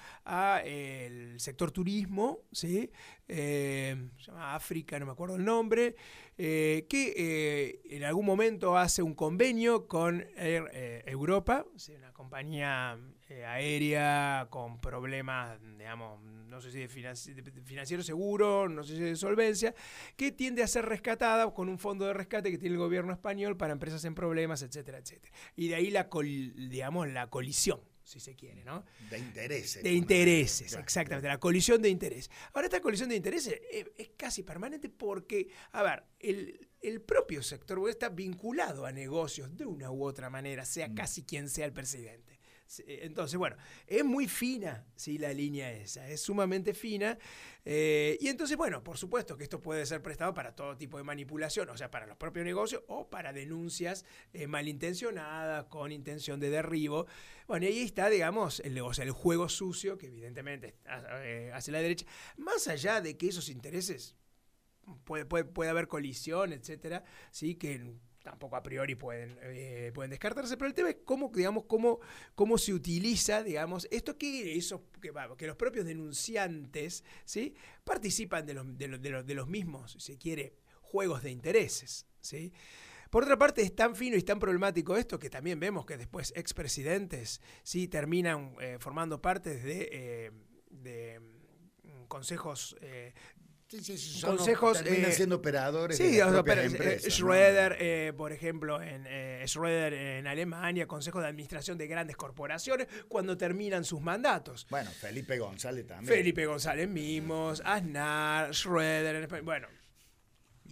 al sector turismo, ¿sí? Eh, se llama África, no me acuerdo el nombre, eh, que eh, en algún momento hace un convenio con Air eh, Europa, ¿sí?, una compañía eh, aérea con problemas, digamos, no sé si de, financi- de financiero seguro, no sé si de solvencia, que tiende a ser rescatada con un fondo de rescate que tiene el gobierno español para empresas en problemas, etcétera, etcétera. Y de ahí la, col- digamos, la colisión, si se quiere, ¿no? De intereses. De intereses, exactamente, la colisión de intereses. Ahora, esta colisión de intereses es, es casi permanente porque, a ver, el, el propio sector está vinculado a negocios de una u otra manera, sea mm. casi quien sea el presidente. Entonces, bueno, es muy fina, ¿sí?, la línea esa, es sumamente fina. Eh, y entonces, bueno, por supuesto que esto puede ser prestado para todo tipo de manipulación, o sea, para los propios negocios o para denuncias eh, malintencionadas, con intención de derribo. Bueno, y ahí está, digamos, el, o sea, el juego sucio que evidentemente eh, hace la derecha, más allá de que esos intereses puede, puede, puede haber colisión, etcétera, sí, que tampoco a priori pueden, eh, pueden descartarse, pero el tema es cómo, digamos, cómo, cómo se utiliza, digamos, esto que, eso, que, que los propios denunciantes, ¿sí?, participan de los, de, los, de, los, de los mismos, si se quiere, juegos de intereses, ¿sí? Por otra parte, es tan fino y tan problemático esto que también vemos que después expresidentes, ¿sí?, terminan eh, formando parte de, eh, de consejos... Eh, Sí, sí, sí, son, consejos terminan eh, siendo operadores sí, de las o sea, propias pero, empresas, eh, Schröder, ¿no? eh, por ejemplo, en eh, Schröder en Alemania, Consejo de Administración de grandes corporaciones, cuando terminan sus mandatos. Bueno, Felipe González también. Felipe González mismos, Aznar, Schröder, en España, bueno. bueno. Y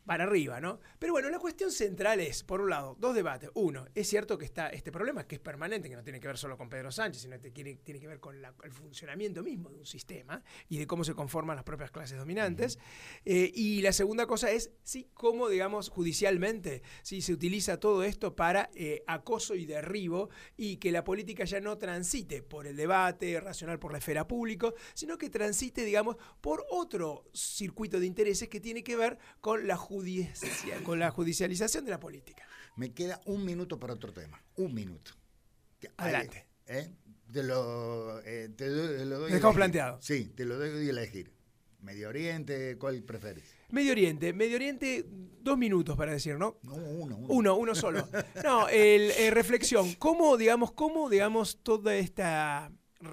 para arriba, ¿no? Pero bueno, la cuestión central es, por un lado, dos debates. Uno, es cierto que está este problema, que es permanente, que no tiene que ver solo con Pedro Sánchez, sino que tiene, tiene que ver con la, el funcionamiento mismo de un sistema y de cómo se conforman las propias clases dominantes. Uh-huh. Eh, y la segunda cosa es, sí, cómo, digamos, judicialmente, sí, se utiliza todo esto para eh, acoso y derribo, y que la política ya no transite por el debate racional, por la esfera pública, sino que transite, digamos, por otro circuito de intereses que tiene que ver con la justicia. Judicial, con la judicialización de la política. Me queda un minuto para otro tema. Un minuto. Adelante. ¿Eh? Te lo, eh, te, te lo doy. Te dejamos planteado. Sí, te lo doy a elegir. Medio Oriente, ¿cuál prefieres? Medio Oriente. Medio Oriente, dos minutos para decir, ¿no? No, uno. Uno, uno, uno solo. No, el, eh, reflexión. ¿Cómo, digamos, cómo, digamos, toda esta...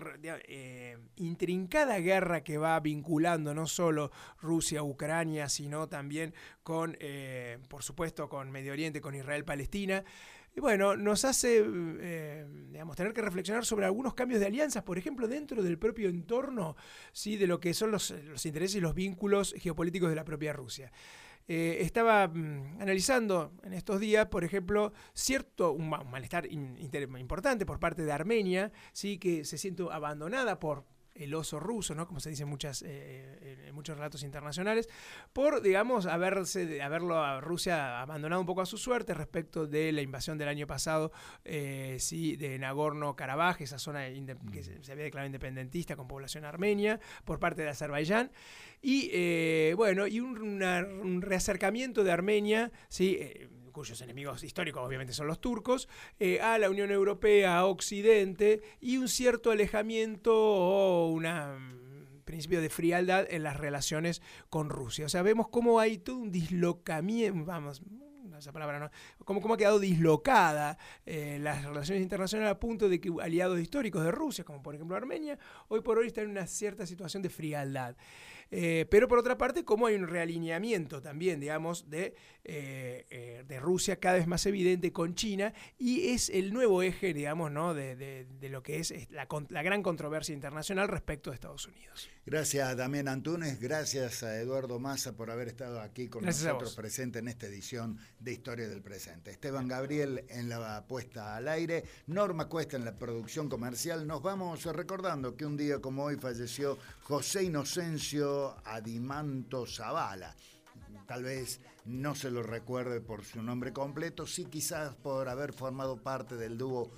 Eh, intrincada guerra que va vinculando no solo Rusia a Ucrania, sino también con, eh, por supuesto, con Medio Oriente, con Israel-Palestina, y bueno, nos hace eh, digamos, tener que reflexionar sobre algunos cambios de alianzas, por ejemplo, dentro del propio entorno, ¿sí?, de lo que son los, los intereses y los vínculos geopolíticos de la propia Rusia. Eh, estaba mm, analizando en estos días, por ejemplo, cierto un, un malestar in, inter, importante por parte de Armenia, sí, que se siente abandonada por el oso ruso, ¿no?, como se dice en, muchas, eh, en muchos relatos internacionales, por, digamos, haberse, haberlo a Rusia abandonado un poco a su suerte respecto de la invasión del año pasado, eh, sí, de Nagorno-Karabaj, esa zona que se, se había declarado independentista con población armenia, por parte de Azerbaiyán. Y eh, bueno, y un, una, un reacercamiento de Armenia, ¿sí?, eh, cuyos enemigos históricos obviamente son los turcos, eh, a la Unión Europea, a Occidente, y un cierto alejamiento o un principio de frialdad en las relaciones con Rusia. O sea, vemos cómo hay todo un dislocamiento, vamos, esa palabra no, cómo, cómo ha quedado dislocada eh, las relaciones internacionales, a punto de que aliados históricos de Rusia, como por ejemplo Armenia, hoy por hoy están en una cierta situación de frialdad. Eh, pero por otra parte, como hay un realineamiento también, digamos, de, eh, eh, de Rusia cada vez más evidente con China, y es el nuevo eje, digamos, ¿no?, de, de, de lo que es la, la gran controversia internacional respecto de Estados Unidos. Gracias a Damián Antunes, gracias a Eduardo Massa por haber estado aquí con gracias nosotros presente en esta edición de Historia del Presente. Esteban Gabriel en la puesta al aire, Norma Cuesta en la producción comercial. Nos vamos recordando que un día como hoy falleció José Inocencio Adimanto Zavala. Tal vez no se lo recuerde por su nombre completo, sí quizás por haber formado parte del dúo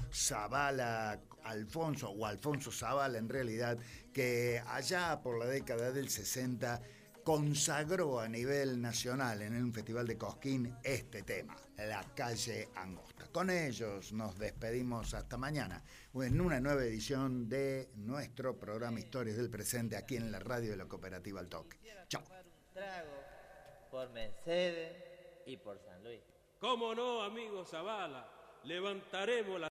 Zavala-Alfonso, o Alfonso Zavala en realidad, que allá por la década del sesenta consagró a nivel nacional en un festival de Cosquín este tema, La Calle Angosta. Con ellos nos despedimos hasta mañana en una nueva edición de nuestro programa Historias del Presente aquí en la radio de la Cooperativa Al Toque. Chao. Por Mercedes y por San Luis. ¿Cómo no, amigo Zavala? Levantaremos la